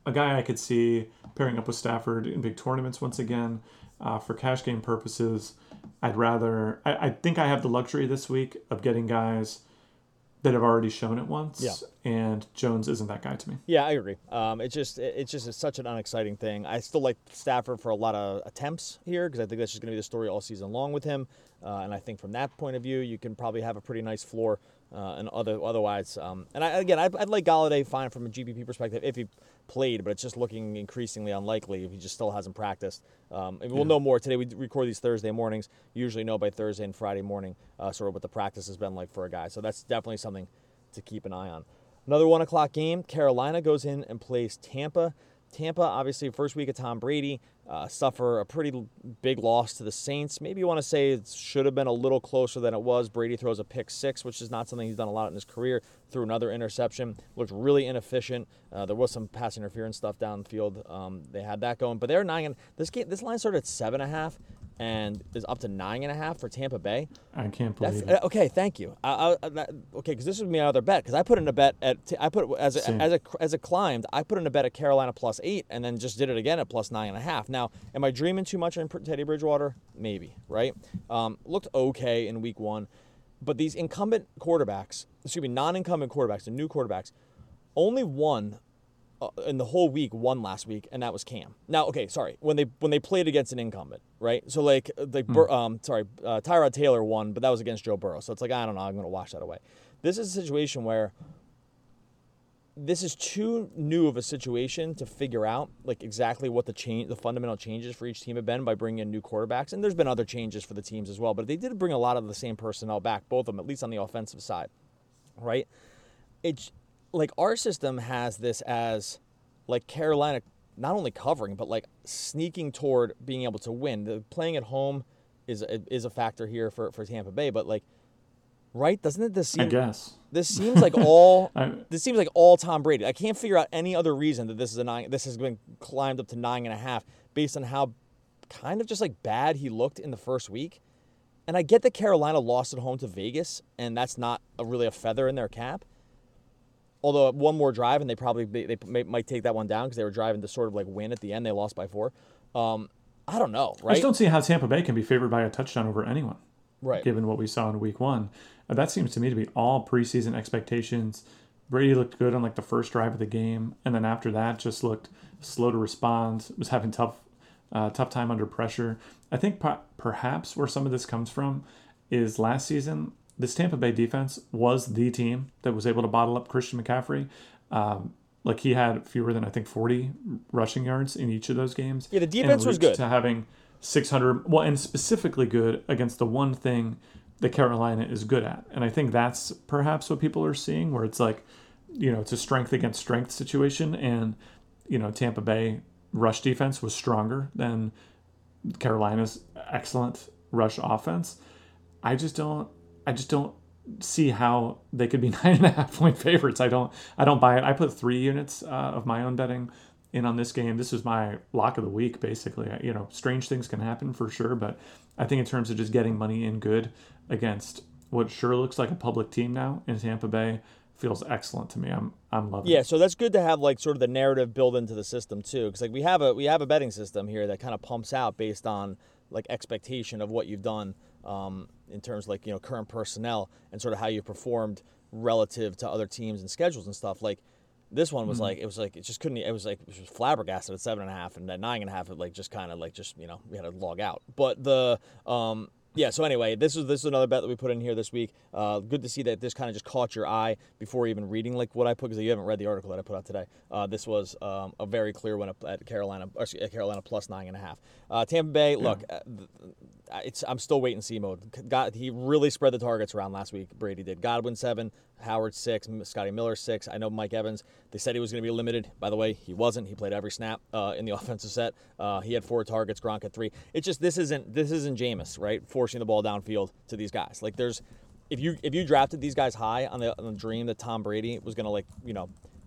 a guy I could see pairing up with Stafford in big tournaments once again. Uh, for cash game purposes, I'd rather... I, I think I have the luxury this week of getting guys that have already shown it once, yeah. and Jones isn't that guy to me. Yeah, I agree. Um, it's just it's just it's such an unexciting thing. I still like Stafford for a lot of attempts here because I think that's just going to be the story all season long with him. Uh, and I think from that point of view, you can probably have a pretty nice floor. Uh, and other otherwise, um, and I, again, I'd, I'd like Golladay fine from a G P P perspective if he played, but it's just looking increasingly unlikely if he just still hasn't practiced. Um, and we'll yeah. know more today. We record these Thursday mornings. Usually know by Thursday and Friday morning uh, sort of what the practice has been like for a guy. So that's definitely something to keep an eye on. Another one o'clock game. Carolina goes in and plays Tampa. Tampa, obviously, first week of Tom Brady, uh, suffer a pretty big loss to the Saints. Maybe you want to say it should have been a little closer than it was. Brady throws a pick six, which is not something he's done a lot in his career. Threw another interception. Looked really inefficient. Uh, there was some pass interference stuff down the field. Um, they had that going, but they're nine. And this game, this line started at seven and a half, and is up to nine and a half for Tampa Bay. I can't believe That's, it. Okay, thank you. I, I, that, okay, because this was my other bet. Because I put in a bet at I put as a, as a as it climbed. I put in a bet at Carolina plus eight, and then just did it again at plus nine and a half. Now, am I dreaming too much on Teddy Bridgewater? Maybe, right? Um, looked okay in week one, but these incumbent quarterbacks, excuse me, non-incumbent quarterbacks, the new quarterbacks, only one. In the whole week, won last week, and that was Cam. Now, okay, sorry, when they when they played against an incumbent, right? So like, like, mm. um, sorry, uh, Tyrod Taylor won, but that was against Joe Burrow. So it's like, I don't know, I'm going to wash that away. This is a situation where this is too new of a situation to figure out like exactly what the change, the fundamental changes for each team have been by bringing in new quarterbacks. And there's been other changes for the teams as well, but they did bring a lot of the same personnel back, both of them, at least on the offensive side, right? It's like our system has this as like Carolina not only covering, but like sneaking toward being able to win. The playing at home is a, is a factor here for, for Tampa Bay, but like, right? Doesn't it this seem, I guess. This seems like all I, this seems like all Tom Brady. I can't figure out any other reason that this is a nine this has been climbed up to nine and a half based on how kind of just like bad he looked in the first week. And I get that Carolina lost at home to Vegas, and that's not a, really a feather in their cap. Although one more drive, and they probably they may, might take that one down because they were driving to sort of like win at the end. They lost by four. Um, I don't know, right? I just don't see how Tampa Bay can be favored by a touchdown over anyone, right? Given what we saw in Week One, uh, that seems to me to be all preseason expectations. Brady looked good on like the first drive of the game, and then after that, just looked slow to respond. Was having tough, uh, tough time under pressure. I think p- perhaps where some of this comes from is last season. This Tampa Bay defense was the team that was able to bottle up Christian McCaffrey. Um, like he had fewer than I think forty rushing yards in each of those games. Yeah, the defense was good. To having six hundred, well, and specifically good against the one thing that Carolina is good at, and I think that's perhaps what people are seeing, where it's like, you know, it's a strength against strength situation, and you know, Tampa Bay rush defense was stronger than Carolina's excellent rush offense. I just don't. I just don't see how they could be nine and a half point favorites. I don't, I don't buy it. I put three units uh, of my own betting in on this game. This is my lock of the week, basically. You know, strange things can happen for sure, but I think in terms of just getting money in good against what sure looks like a public team now in Tampa Bay, feels excellent to me. I'm, I'm loving yeah, it. Yeah, so that's good to have like sort of the narrative built into the system too, because like we have a we have a betting system here that kind of pumps out based on like expectation of what you've done. Um, in terms of like, you know, current personnel and sort of how you performed relative to other teams and schedules and stuff. Like this one was mm-hmm. like, it was like, it just couldn't, it was like, it was flabbergasted at seven and a half, and at nine and a half, it like just kind of like, just, you know, we had to log out. But the, um, yeah, so anyway, this is this is another bet that we put in here this week. Uh, good to see that this kind of just caught your eye before even reading like what I put, because you haven't read the article that I put out today. Uh, this was um, a very clear one at Carolina, or at Carolina plus nine and a half. Uh, Tampa Bay, look, yeah. uh, it's I'm still wait and see mode. God, he really spread the targets around last week. Brady did. Godwin seven, Howard six, Scotty Miller six. I know Mike Evans. They said he was going to be limited. By the way, he wasn't. He played every snap uh, in the offensive set. Uh, he had four targets. Gronk had three. It's just this isn't this isn't Jameis, right? Forcing the ball downfield to these guys. Like there's, if you if you drafted these guys high on the on the dream that Tom Brady was going to like you know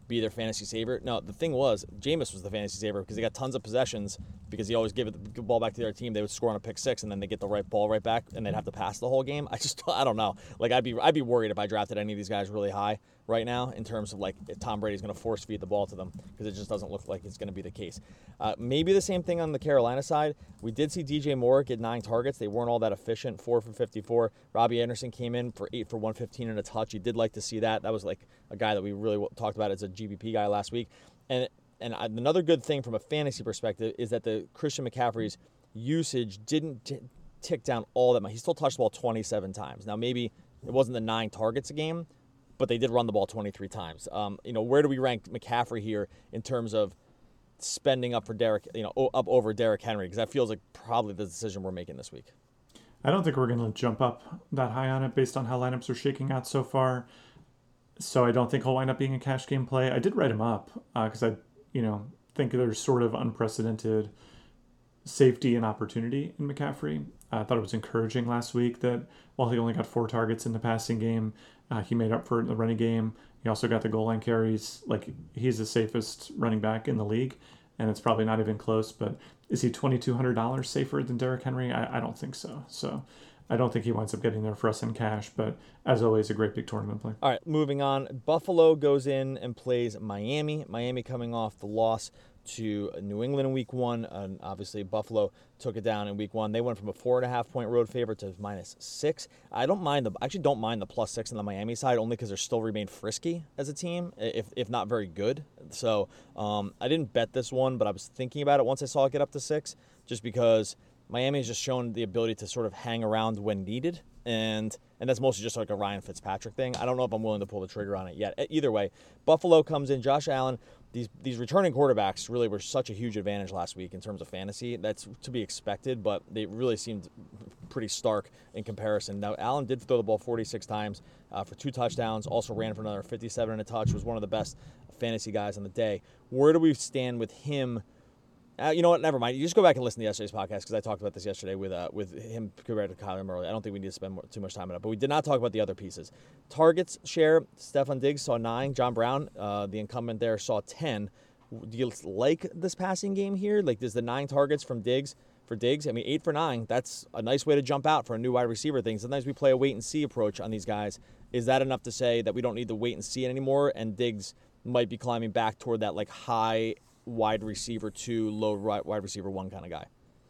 be their fantasy saver. No, the thing was, Jameis was the fantasy saver because they got tons of possessions because he always give it the ball back to their team. They would score on a pick six, and then they get the right ball right back, and they'd have to pass the whole game. I just, I don't know. Like, I'd be I'd be worried if I drafted any of these guys really high right now in terms of, like, if Tom Brady's going to force feed the ball to them because it just doesn't look like it's going to be the case. Uh, maybe the same thing on the Carolina side. We did see D J Moore get nine targets. They weren't all that efficient, four for fifty-four. Robbie Anderson came in for eight for one fifteen and a touch. You did like to see that. That was, like, a guy that we really talked about as a G B P guy last week. And and another good thing from a fantasy perspective is that the Christian McCaffrey's usage didn't t- tick down all that much. He still touched the ball twenty-seven times. Now, maybe it wasn't the nine targets a game, but they did run the ball twenty-three times. Um, you know, where do we rank McCaffrey here in terms of spending up for Derrick, you know, up over Derrick Henry? Because that feels like probably the decision we're making this week. I don't think we're going to jump up that high on it based on how lineups are shaking out so far. So I don't think he'll wind up being a cash game play. I did write him up because uh, I, you know, think there's sort of unprecedented safety and opportunity in McCaffrey. I thought it was encouraging last week that while he only got four targets in the passing game, uh, he made up for it in the running game. He also got the goal line carries. Like, he's the safest running back in the league, and it's probably not even close. But is he twenty-two hundred dollars safer than Derrick Henry? I, I don't think so. So I don't think he winds up getting there for us in cash, but as always, a great big tournament play. All right, moving on. Buffalo goes in and plays Miami. Miami coming off the loss to New England in week one. And obviously, Buffalo took it down in week one. They went from a four and a half point road favorite to minus six. I don't mind the, I actually don't mind the plus six on the Miami side, only because they still remain frisky as a team, if if not very good. So um, I didn't bet this one, but I was thinking about it once I saw it get up to six, just because Miami has just shown the ability to sort of hang around when needed, and and that's mostly just like a Ryan Fitzpatrick thing. I don't know if I'm willing to pull the trigger on it yet. Either way, Buffalo comes in. Josh Allen, these these returning quarterbacks really were such a huge advantage last week in terms of fantasy. That's to be expected, but they really seemed pretty stark in comparison. Now, Allen did throw the ball forty-six times uh, for two touchdowns, also ran for another fifty-seven and a touch, was one of the best fantasy guys on the day. Where do we stand with him? Uh, you know what? Never mind. You just go back and listen to yesterday's podcast because I talked about this yesterday with uh, with him compared to Kyler Murray. I don't think we need to spend more, too much time on it, but we did not talk about the other pieces. Targets share, Stefon Diggs saw nine. John Brown, uh, the incumbent there, saw ten. Do you like this passing game here? Like, does the nine targets from Diggs for Diggs? I mean, eight for nine. That's a nice way to jump out for a new wide receiver thing. Sometimes we play a wait and see approach on these guys. Is that enough to say that we don't need to wait and see it anymore? And Diggs might be climbing back toward that like high wide receiver two, low wide receiver one kind of guy.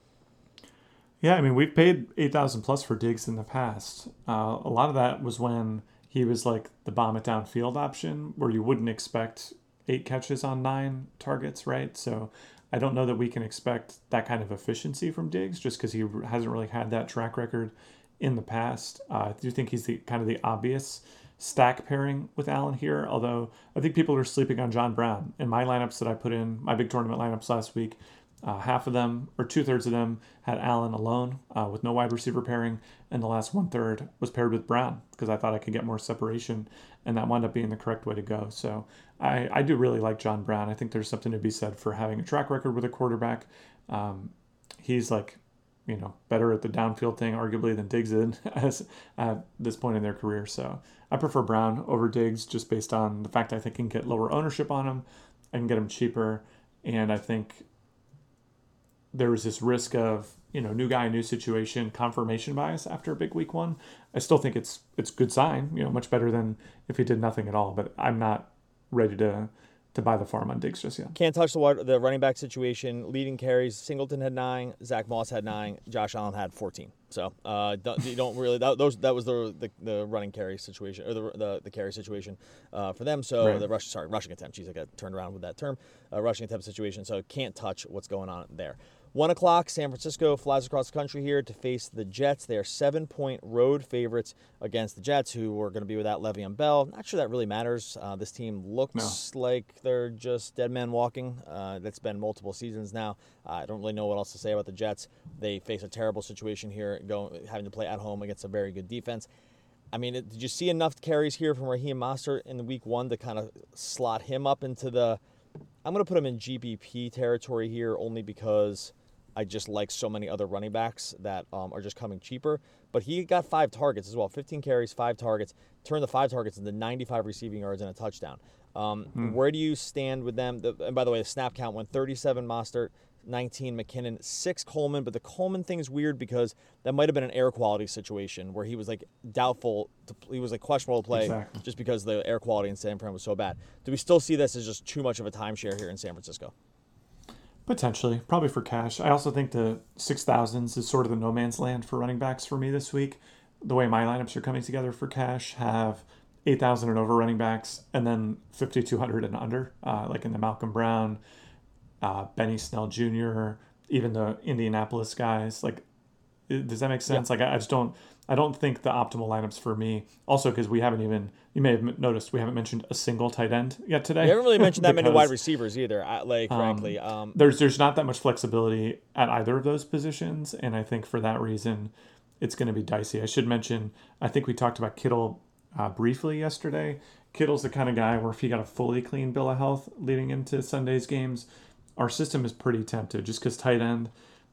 Yeah, I mean, we've paid eight thousand plus for Diggs in the past. Uh, a lot of that was when he was like the bomb it downfield option where you wouldn't expect eight catches on nine targets, right? So I don't know that we can expect that kind of efficiency from Diggs just because he hasn't really had that track record in the past. Uh, I do think he's the kind of the obvious stack pairing with Allen here, although I think people are sleeping on John Brown. In my lineups that I put in, my big tournament lineups last week, uh, half of them, or two-thirds of them, had Allen alone uh, with no wide receiver pairing, and the last one-third was paired with Brown because I thought I could get more separation, and that wound up being the correct way to go. So I, I do really like John Brown. I think there's something to be said for having a track record with a quarterback. Um, he's like, you know, better at the downfield thing, arguably, than Diggs is as, at this point in their career. So I prefer Brown over Diggs just based on the fact I think I can get lower ownership on him. I can get him cheaper. And I think there was this risk of, you know, new guy, new situation, confirmation bias after a big week one. I still think it's it's good sign, you know, much better than if he did nothing at all. But I'm not ready to to buy the farm on Diggs just yet. Can't touch the wide, the running back situation. Leading carries, Singleton had nine, Zach Moss had nine, Josh Allen had fourteen. So uh, don't, you don't really that, those that was the, the the running carry situation or the the, the carry situation uh, for them. So right. the rush sorry rushing attempt. Geez, I got turned around with that term. Uh, rushing attempt situation. So can't touch what's going on there. One o'clock, San Francisco flies across the country here to face the Jets. They are seven-point road favorites against the Jets, who are going to be without Le'Veon Bell. Not sure that really matters. Uh, this team looks no. like they're just dead men walking. Uh, that's been multiple seasons now. Uh, I don't really know what else to say about the Jets. They face a terrible situation here, going having to play at home against a very good defense. I mean, did you see enough carries here from Raheem Mostert in the week one to kind of slot him up into the – I'm going to put him in G B P territory here only because – I just like so many other running backs that um, are just coming cheaper. But he got five targets as well, fifteen carries, five targets, turned the five targets into ninety-five receiving yards and a touchdown. Um, hmm. Where do you stand with them? The, and by the way, the snap count went thirty-seven Mostert, nineteen McKinnon, six Coleman. But the Coleman thing is weird because that might have been an air quality situation where he was like doubtful, to, he was like questionable to play exactly. just because the air quality in San Fran was so bad. Do we still see this as just too much of a timeshare here in San Francisco? Potentially, probably for cash. I also think the six thousands is sort of the no man's land for running backs for me this week. The way my lineups are coming together for cash have eight thousand and over running backs, and then fifty-two hundred and under, uh, like in the Malcolm Brown, uh, Benny Snell Junior, even the Indianapolis guys. Like, does that make sense? Yeah. Like, I just don't, I don't think the optimal lineups for me. Also, because we haven't even, you may have noticed, we haven't mentioned a single tight end yet today. We haven't really mentioned that many wide receivers either. Like, um, frankly, um, there's there's not that much flexibility at either of those positions, and I think for that reason, it's going to be dicey. I should mention, I think we talked about Kittle Uh, briefly yesterday. Kittle's the kind of guy where if he got a fully clean bill of health leading into Sunday's games, our system is pretty tempted just because tight end,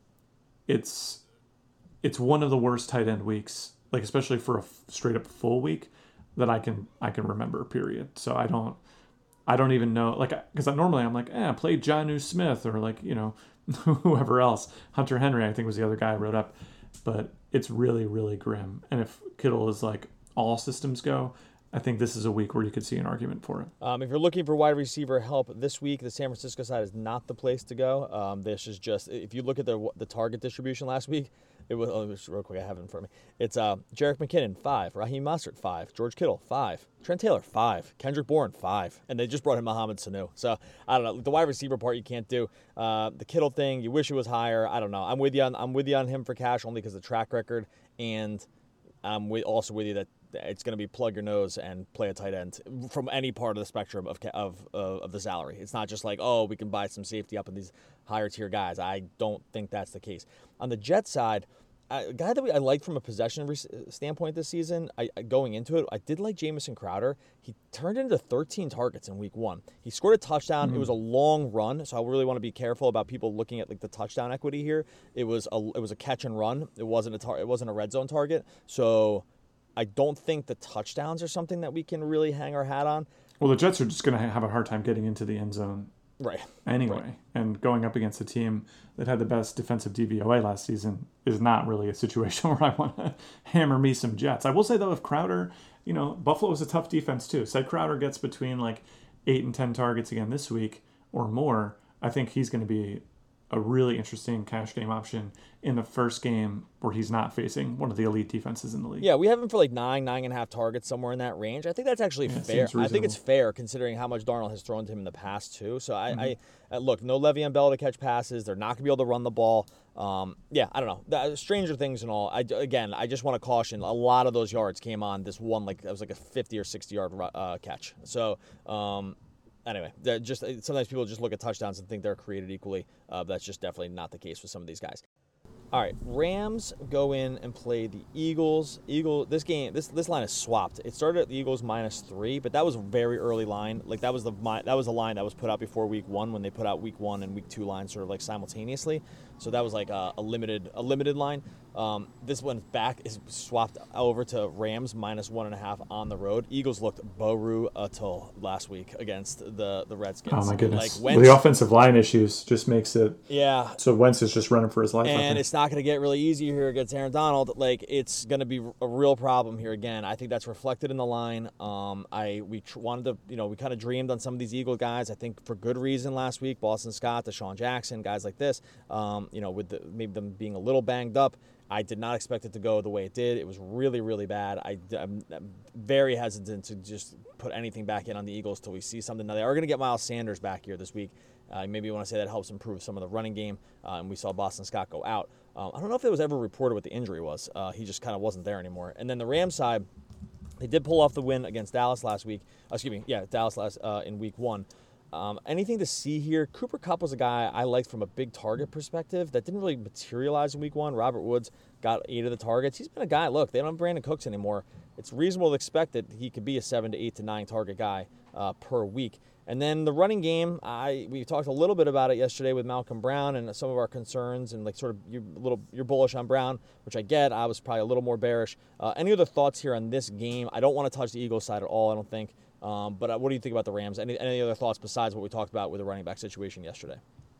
it's it's one of the worst tight end weeks, like especially for a f- straight up full week that I can I can remember, period. So I don't I don't even know, like, because normally I'm like, eh, play Jonnu Smith or like, you know, whoever else. Hunter Henry, I think, was the other guy I wrote up. But it's really, really grim. And if Kittle is like all systems go, I think this is a week where you could see an argument for it. Um, if you're looking for wide receiver help this week, the San Francisco side is not the place to go. Um, this is just, if you look at the the target distribution last week, it was, oh, just real quick, I have it in front of me. It's uh, Jerick McKinnon, five. Raheem Mostert, five. George Kittle, five. Trent Taylor, five. Kendrick Bourne, five. And they just brought in Mohamed Sanu. So, I don't know. The wide receiver part you can't do. Uh, the Kittle thing, you wish it was higher. I don't know. I'm with you on, I'm with you on him for cash only because of the track record. And I'm with, also with you that it's going to be plug your nose and play a tight end from any part of the spectrum of of uh, of the salary. It's not just like, oh, we can buy some safety up in these higher tier guys. I don't think that's the case. On the Jets side, a guy that we, I liked from a possession re- standpoint this season, I, I going into it, I did like Jamison Crowder. He turned into thirteen targets in week one. He scored a touchdown. Mm-hmm. It was a long run, so I really want to be careful about people looking at like the touchdown equity here. It was a it was a catch and run. It wasn't a tar- it wasn't a red zone target. So I don't think the touchdowns are something that we can really hang our hat on. Well, the Jets are just going to have a hard time getting into the end zone right anyway. Right. And going up against a team that had the best defensive D V O A last season is not really a situation where I want to hammer me some Jets. I will say, though, if Crowder, you know, Buffalo was a tough defense, too. Say Crowder gets between like eight and ten targets again this week or more, I think he's going to be a really interesting cash game option in the first game where he's not facing one of the elite defenses in the league. Yeah, we have him for like nine, nine and a half targets, somewhere in that range. I think that's actually yeah, fair. I think it's fair considering how much Darnold has thrown to him in the past too. So I, mm-hmm. I uh, look, no Le'Veon Bell to catch passes. They're not going to be able to run the ball. Um, yeah, I don't know. The, stranger things and all. I, again, I just want to caution. A lot of those yards came on this one, like it was like a fifty or sixty yard uh, catch. So. Um, Anyway, just sometimes people just look at touchdowns and think they're created equally. Uh, that's just definitely not the case with some of these guys. All right, Rams go in and play the Eagles. Eagle. This game, this this line is swapped. It started at the Eagles minus three, but that was a very early line. Like that was the that was the line that was put out before week one when they put out week one and week two lines sort of like simultaneously. So that was like a, a limited a limited line. Um, this one back is swapped over to Rams minus one and a half on the road. Eagles looked Boru Atul last week against the the Redskins. Oh my goodness! Like Wentz, well, the offensive line issues just makes it yeah. So Wentz is just running for his life, and it's not going to get really easy here against Aaron Donald. Like it's going to be a real problem here again. I think that's reflected in the line. Um, I we tr- wanted to, you know, we kind of dreamed on some of these Eagle guys. I think for good reason last week. Boston Scott, Deshaun Jackson, guys like this. Um, you know, with the, maybe them being a little banged up. I did not expect it to go the way it did. It was really, really bad. I, I'm, I'm very hesitant to just put anything back in on the Eagles till we see something. Now, they are going to get Miles Sanders back here this week. Uh, maybe you want to say that helps improve some of the running game. Uh, and we saw Boston Scott go out. Um, I don't know if it was ever reported what the injury was. Uh, he just kind of wasn't there anymore. And then the Rams side, they did pull off the win against Dallas last week. Uh, excuse me, yeah, Dallas last uh, in week one. Um, anything to see here? Cooper Kupp was a guy I liked from a big target perspective that didn't really materialize in week one. Robert Woods got eight of the targets. He's been a guy, look, they don't have Brandon Cooks anymore. It's reasonable to expect that he could be a seven to eight to nine target guy uh, per week. And then the running game, I we talked a little bit about it yesterday with Malcolm Brown and some of our concerns, and like sort of you're a little you're bullish on Brown, which I get. I was probably a little more bearish. Uh, any other thoughts here on this game? I don't want to touch the Eagles side at all, I don't think. Um, but what do you think about the Rams? Any any other thoughts besides what we talked about with the running back situation yesterday?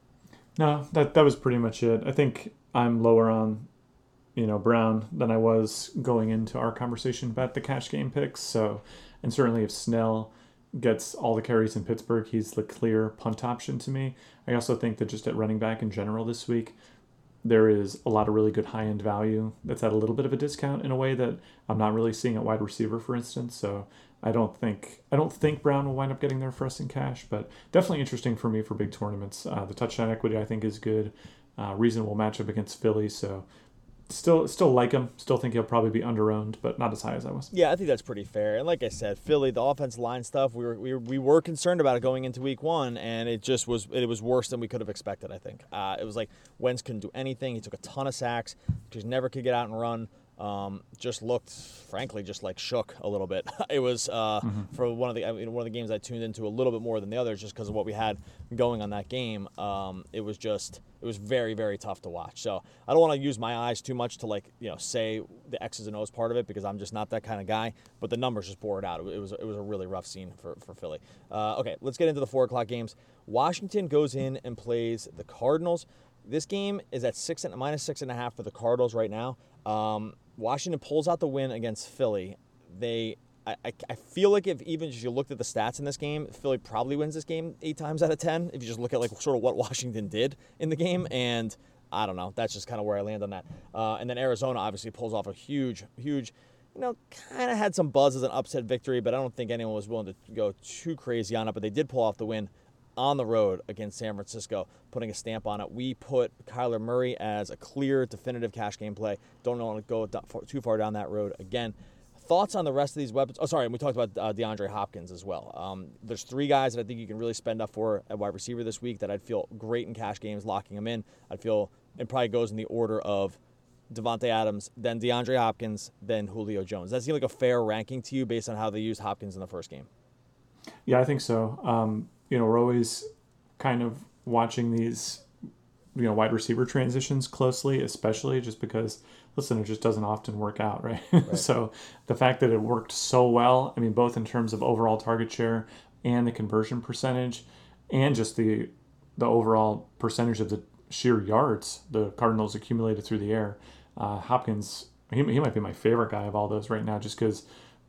No, that that was pretty much it. I think I'm lower on, you know, Brown than I was going into our conversation about the cash game picks. So, and certainly if Snell gets all the carries in Pittsburgh, he's the clear punt option to me. I also think that just at running back in general this week, there is a lot of really good high-end value that's at a little bit of a discount in a way that I'm not really seeing at wide receiver, for instance. So I don't think I don't think Brown will wind up getting there for us in cash, but definitely interesting for me for big tournaments. Uh, the touchdown equity I think is good, uh, reasonable matchup against Philly. So Still, still like him. Still think he'll probably be underowned, but not as high as I was. Yeah, I think that's pretty fair. And like I said, Philly, the offensive line stuff, we were we were, we were concerned about it going into week one, and it just was it was worse than we could have expected. I think uh, it was like Wentz couldn't do anything. He took a ton of sacks. Just never could get out and run. Um, just looked, frankly, just like shook a little bit. It was uh, mm-hmm. for one of the I mean, one of the games I tuned into a little bit more than the others, just because of what we had going on that game. Um, it was just it was very very tough to watch. So I don't want to use my eyes too much to like you know say the X's and O's part of it, because I'm just not that kind of guy. But the numbers just bore it out. It was it was a really rough scene for for Philly. Uh, okay, let's get into the four o'clock games. Washington goes in and plays the Cardinals. This game is at six and minus six and a half for the Cardinals right now. Um, Washington pulls out the win against Philly. They, I, I, I feel like if even if you looked at the stats in this game, Philly probably wins this game eight times out of ten. If you just look at like sort of what Washington did in the game, and I don't know, that's just kind of where I land on that. Uh, and then Arizona obviously pulls off a huge, huge, you know, kind of had some buzz as an upset victory, but I don't think anyone was willing to go too crazy on it. But they did pull off the win on the road against San Francisco, putting a stamp on it. We put Kyler Murray as a clear, definitive cash game play. Don't want to go too far down that road again. Thoughts on the rest of these weapons? Oh, sorry, and we talked about uh, DeAndre Hopkins as well. Um, there's three guys that I think you can really spend up for at wide receiver this week that I'd feel great in cash games, locking them in. I'd feel it probably goes in the order of Devontae Adams, then DeAndre Hopkins, then Julio Jones. Does that seem like a fair ranking to you based on how they used Hopkins in the first game? Yeah, I think so. Um, you know, we're always kind of watching these, you know, wide receiver transitions closely, especially just because, listen, it just doesn't often work out, right? right. So the fact that it worked so well, I mean, both in terms of overall target share and the conversion percentage, and just the the overall percentage of the sheer yards the Cardinals accumulated through the air. Uh, Hopkins, he, he might be my favorite guy of all those right now, just because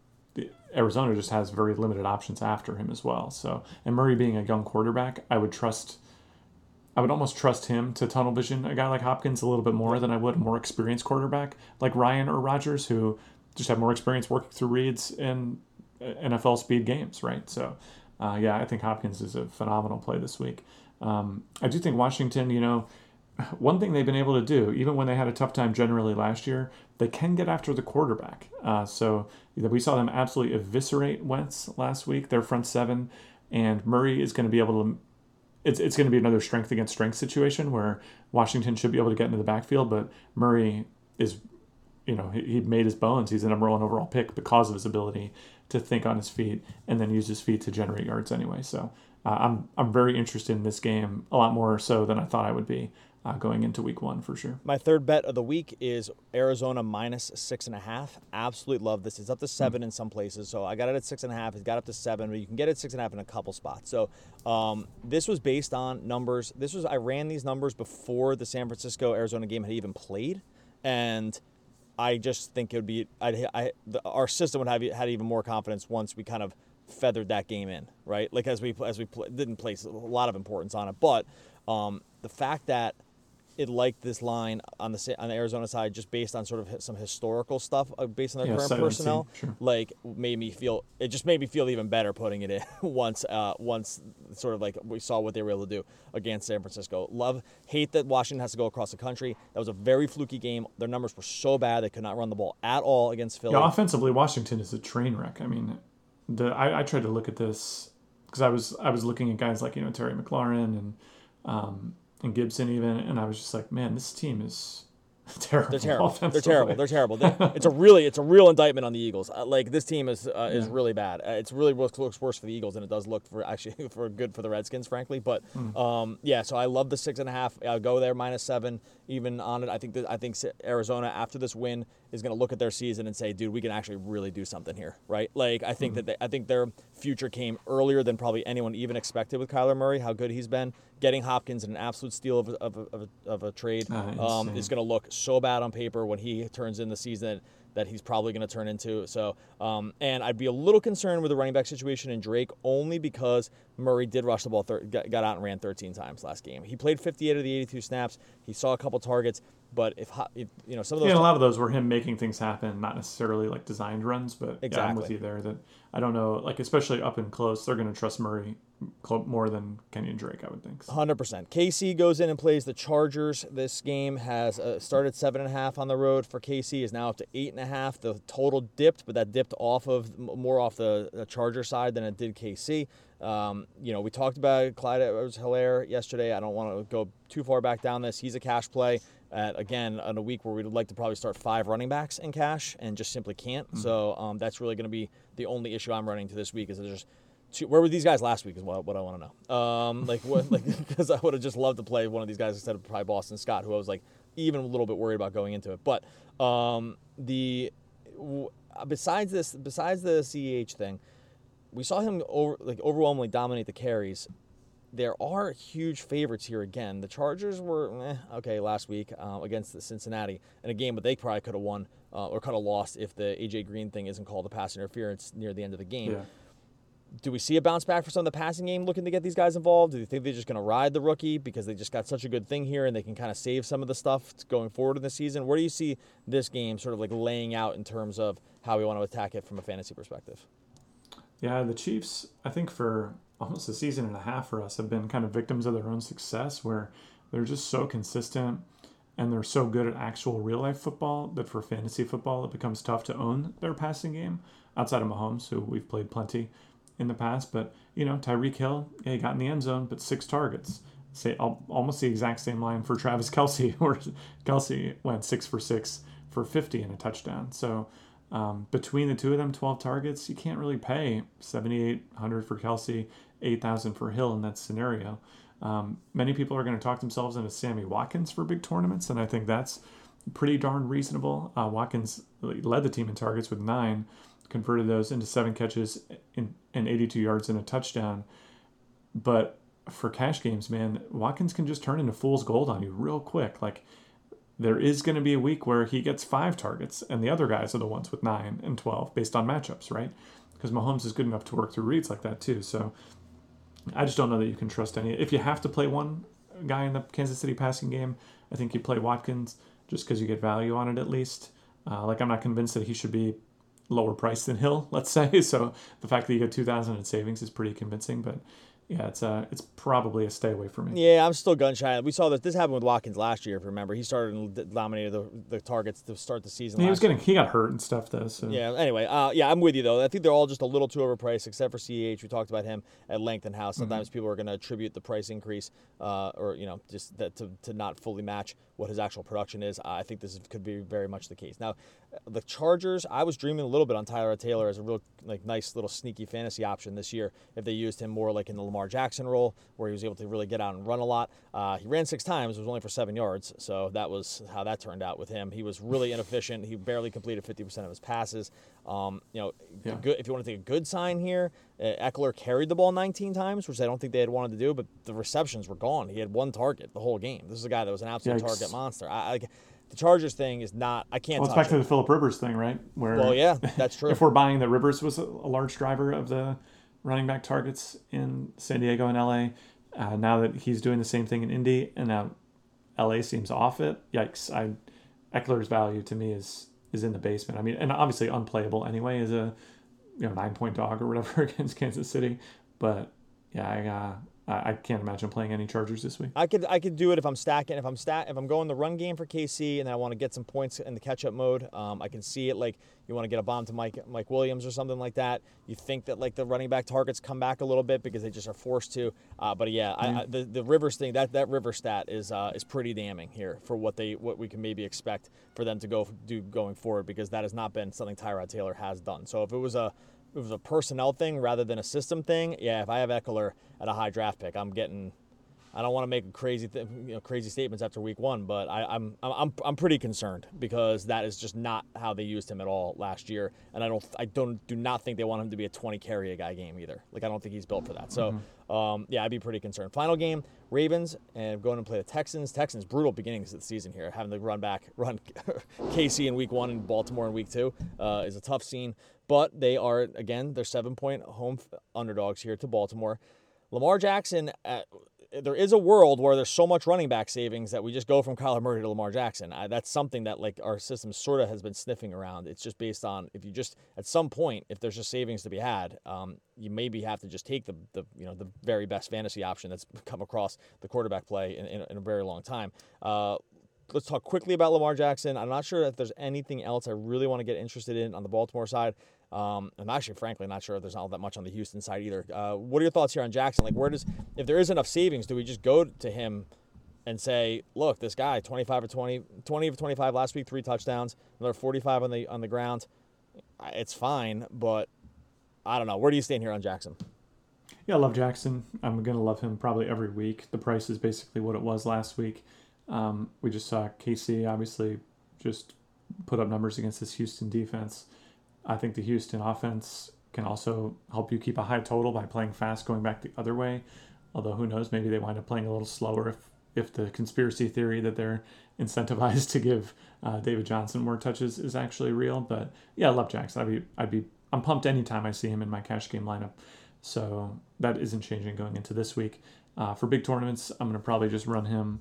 Arizona just has very limited options after him as well. So, and Murray being a young quarterback, I would trust, I would almost trust him to tunnel vision a guy like Hopkins a little bit more than I would a more experienced quarterback like Ryan or Rodgers, who just have more experience working through reads in N F L speed games, right? So, uh, yeah, I think Hopkins is a phenomenal play this week. Um, I do think Washington, you know, one thing they've been able to do, even when they had a tough time generally last year, they can get after the quarterback. Uh, so we saw them absolutely eviscerate Wentz last week, their front seven, and Murray is going to be able to, it's it's going to be another strength against strength situation where Washington should be able to get into the backfield, but Murray is, you know, he, he made his bones. He's the number one overall pick because of his ability to think on his feet and then use his feet to generate yards anyway. So uh, I'm I'm very interested in this game, a lot more so than I thought I would be. Uh, going into week one for sure. My third bet of the week is Arizona minus six and a half. Absolutely love this. It's up to seven mm. in some places. So I got it at six and a half. It got up to seven, but you can get it at six and a half in a couple spots. So um, this was based on numbers. This was I ran these numbers before the San Francisco Arizona game had even played, and I just think it would be. I'd, I the, our system would have had even more confidence once we kind of feathered that game in, right? Like as we as we pl- didn't place a lot of importance on it, but um, the fact that it liked this line on the on the Arizona side just based on sort of some historical stuff based on their yeah, current personnel, sure. like made me feel it just made me feel even better putting it in once uh, once sort of like we saw what they were able to do against San Francisco. Love hate that Washington has to go across the country. That was a very fluky game. Their numbers were so bad they could not run the ball at all against Philly. Yeah, offensively, Washington is a train wreck. I mean, the I, I tried to look at this because I was I was looking at guys like you know Terry McLaurin and. Um, and Gibson even, and I was just like, man, this team is Terrible. They're terrible. Offensively. They're terrible. They're terrible. They're, it's a really, it's a real indictment on the Eagles. Uh, like this team is uh, is Yeah. really bad. Uh, it's really looks, looks worse for the Eagles than it does look for actually for good for the Redskins, frankly. But Mm. um, yeah, so I love the six and a half. I'll go there minus seven even on it. I think that I think Arizona after this win is going to look at their season and say, dude, we can actually really do something here, right? Like I think Mm. that they, I think their future came earlier than probably anyone even expected with Kyler Murray. How good he's been. Getting Hopkins in an absolute steal of a, of a, of a, of a trade Uh, um, insane. is going to look so bad on paper when he turns in the season that he's probably going to turn into. So, um, and I'd be a little concerned with the running back situation in Drake only because Murray did rush the ball, thir- got, got out and ran thirteen times last game. He played fifty-eight of the eighty-two snaps. He saw a couple targets, but if, Ho- if you know some of those, Yeah, a lot of those were him making things happen, not necessarily like designed runs, but yeah, I'm with Exactly. you there. That I don't know, like especially up and close, they're going to trust Murray cl- more than Kenyon Drake, I would think. So. one hundred percent. K C goes in and plays the Chargers. This game has uh, started seven and a half on the road for K C, is now up to eight and a half. The total dipped, but that dipped off of more off the, the Charger side than it did K C. Um, you know, we talked about Clyde Edwards-Helaire yesterday. I don't want to go too far back down this. He's a cash play. At, again, on a week where we'd like to probably start five running backs in cash and just simply can't. Mm-hmm. So um, that's really going to be the only issue I'm running to this week is there's just two, where were these guys last week is what, what I want to know. Um, like what, like because I would have just loved to play one of these guys instead of probably Boston Scott, who I was like even a little bit worried about going into it. But um, the w- besides this, besides the C E H thing, we saw him over like overwhelmingly dominate the carries. There are huge favorites here again. The Chargers were eh, okay last week uh, against the Cincinnati in a game, but they probably could have won uh, or could have lost if the A J Green thing isn't called a pass interference near the end of the game. Yeah. Do we see a bounce back for some of the passing game looking to get these guys involved? Do you think they're just going to ride the rookie because they just got such a good thing here and they can kind of save some of the stuff going forward in the season? Where do you see this game sort of like laying out in terms of how we want to attack it from a fantasy perspective? Yeah, the Chiefs, I think for almost a season and a half for us, have been kind of victims of their own success where they're just so consistent and they're so good at actual real-life football that for fantasy football it becomes tough to own their passing game outside of Mahomes, who we've played plenty in the past. But, you know, Tyreek Hill, yeah, he got in the end zone, but six targets. Say almost the exact same line for Travis Kelce, where Kelce went six for six for fifty and a touchdown. So Um, between the two of them, twelve targets, you can't really pay seventy-eight hundred for Kelce, eight thousand for Hill in that scenario. Um, many people are going to talk themselves into Sammy Watkins for big tournaments, and I think that's pretty darn reasonable. Uh, Watkins led the team in targets with nine, converted those into seven catches in, and eighty-two yards and a touchdown. But for cash games, man, Watkins can just turn into fool's gold on you real quick. Like, there is going to be a week where he gets five targets and the other guys are the ones with nine and twelve based on matchups, right? Because Mahomes is good enough to work through reads like that too. So I just don't know that you can trust any. If you have to play one guy in the Kansas City passing game, I think you play Watkins just because you get value on it at least. Uh, like I'm not convinced that he should be lower priced than Hill, let's say. So the fact that you get two thousand in savings is pretty convincing, but yeah, it's uh, it's probably a stay away for me. Yeah, I'm still gun shy. We saw this. This happened with Watkins last year. If you remember, he started and dominated the, the targets to start the season. He last was getting he got hurt and stuff though. So Yeah. Anyway, uh, yeah, I'm with you though. I think they're all just a little too overpriced, except for C H. We talked about him at length and how sometimes people are going to attribute the price increase, uh, or you know, just that to, to not fully match what his actual production is. I think this is, could be very much the case. Now, the Chargers, I was dreaming a little bit on Tyrod Taylor as a real like nice little sneaky fantasy option this year if they used him more like in the Lamar Jackson role, where he was able to really get out and run a lot. Uh, he ran six times. It was only for seven yards, so that was how that turned out with him. He was really inefficient. He barely completed fifty percent of his passes. Um, you know, Yeah. good, if you want to take a good sign here, uh, Eckler carried the ball nineteen times, which I don't think they had wanted to do, but the receptions were gone. He had one target the whole game. This is a guy that was an absolute Yikes. target monster. I, I, the Chargers thing is not. I can't. Well, it's touch back to it. the Phillip Rivers thing, right? Where Well, yeah, that's true. if we're buying that Rivers was a, a large driver of the running back targets in San Diego and L A, uh, now that he's doing the same thing in Indy, and now L A seems off it. Yikes! I Eckler's value to me is is in the basement. I mean, and obviously unplayable anyway as a you know nine point dog or whatever against Kansas City. But yeah, I uh, I, I can't imagine playing any Chargers this week. I could I could do it if I'm stacking. If I'm stack if I'm going the run game for K C and I want to get some points in the catch up mode. Um, I can see it like you want to get a bomb to Mike Mike Williams or something like that. You think that like the running back targets come back a little bit because they just are forced to. Uh, but yeah, mm-hmm. I, I, the the Rivers thing that that River stat is uh, is pretty damning here for what they what we can maybe expect for them to go do going forward, because that has not been something Tyrod Taylor has done. So if it was a if it was a personnel thing rather than a system thing, yeah, if I have Eckler at a high draft pick, I'm getting. I don't want to make crazy, th- you know, crazy statements after week one, but I, I'm, I'm, I'm pretty concerned because that is just not how they used him at all last year, and I don't, I don't, do not think they want him to be a twenty carry a guy game either. Like I don't think he's built for that. So, mm-hmm. um, yeah, I'd be pretty concerned. Final game, Ravens, and going to play the Texans. Texans brutal beginnings of the season here, having to run back, run K C in week one and Baltimore in week two uh, is a tough scene, but they are again they're seven point home underdogs here to Baltimore. Lamar Jackson. At, There is a world where there's so much running back savings that we just go from Kyler Murray to Lamar Jackson. I, that's something that like our system sort of has been sniffing around. It's just based on if you just at some point if there's just savings to be had, um, you maybe have to just take the the you know the very best fantasy option that's come across the quarterback play in, in, in a very long time. Uh, let's talk quickly about Lamar Jackson. I'm not sure if there's anything else I really want to get interested in on the Baltimore side. Um, I'm actually, frankly, not sure if there's not that much on the Houston side either. Uh, what are your thoughts here on Jackson? Like, where does, if there is enough savings, do we just go to him and say, look, this guy, twenty-five or twenty, twenty of twenty-five last week, three touchdowns, another forty-five on the on the ground. It's fine, but I don't know. Where do you stand here on Jackson? Yeah, I love Jackson. I'm going to love him probably every week. The price is basically what it was last week. Um, we just saw K C obviously just put up numbers against this Houston defense. I think the Houston offense can also help you keep a high total by playing fast going back the other way. Although who knows, maybe they wind up playing a little slower if, if the conspiracy theory that they're incentivized to give uh, David Johnson more touches is actually real. But yeah, I love Jackson. I'd be, I'd be, I'm pumped anytime I see him in my cash game lineup. So that isn't changing going into this week. Uh, for big tournaments, I'm going to probably just run him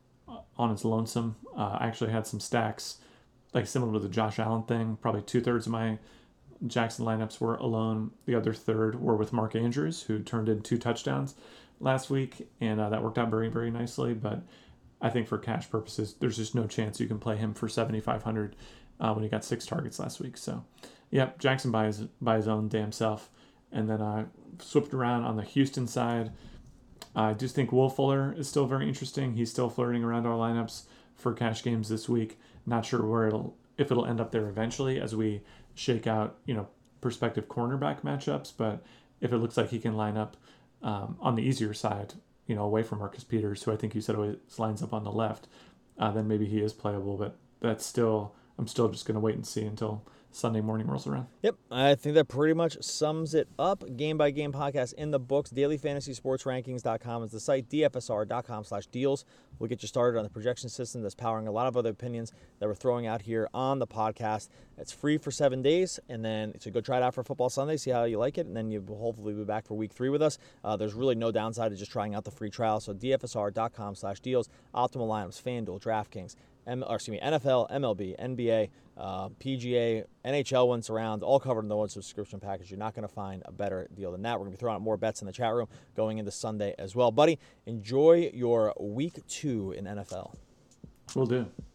on its lonesome. Uh, I actually had some stacks like similar to the Josh Allen thing. Probably two-thirds of my Jackson lineups were alone. The other third were with Mark Andrews, who turned in two touchdowns last week, and uh, that worked out very, very nicely. But I think for cash purposes, there's just no chance you can play him for seventy-five hundred uh, when he got six targets last week. So, yeah, Jackson by his, by his own damn self. And then I uh, swapped around on the Houston side. I just think Will Fuller is still very interesting. He's still flirting around our lineups for cash games this week. Not sure where it'll if it'll end up there eventually as we shake out, you know, prospective cornerback matchups. But if it looks like he can line up um, on the easier side, you know, away from Marcus Peters, who I think you said always lines up on the left, uh, then maybe he is playable. But that's still, I'm still just going to wait and see until Sunday morning rolls around. Yep, I think that pretty much sums it up. Game by Game podcast in the books. daily fantasy sports rankings dot com is the site. D F S R dot com slash deals will get you started on the projection system that's powering a lot of other opinions that we're throwing out here on the podcast. It's free for seven days, and then so go try it out for Football Sunday, see how you like it, and then you will hopefully be back for week three with us. Uh, there's really no downside to just trying out the free trial. So D F S R dot com slash deals. Optimal lineups, FanDuel, DraftKings, M, or excuse me, N F L, M L B, N B A, uh, P G A, N H L once around, all covered in the one subscription package. You're not going to find a better deal than that. We're going to be throwing out more bets in the chat room going into Sunday as well. Buddy, enjoy your week two in N F L. Will do.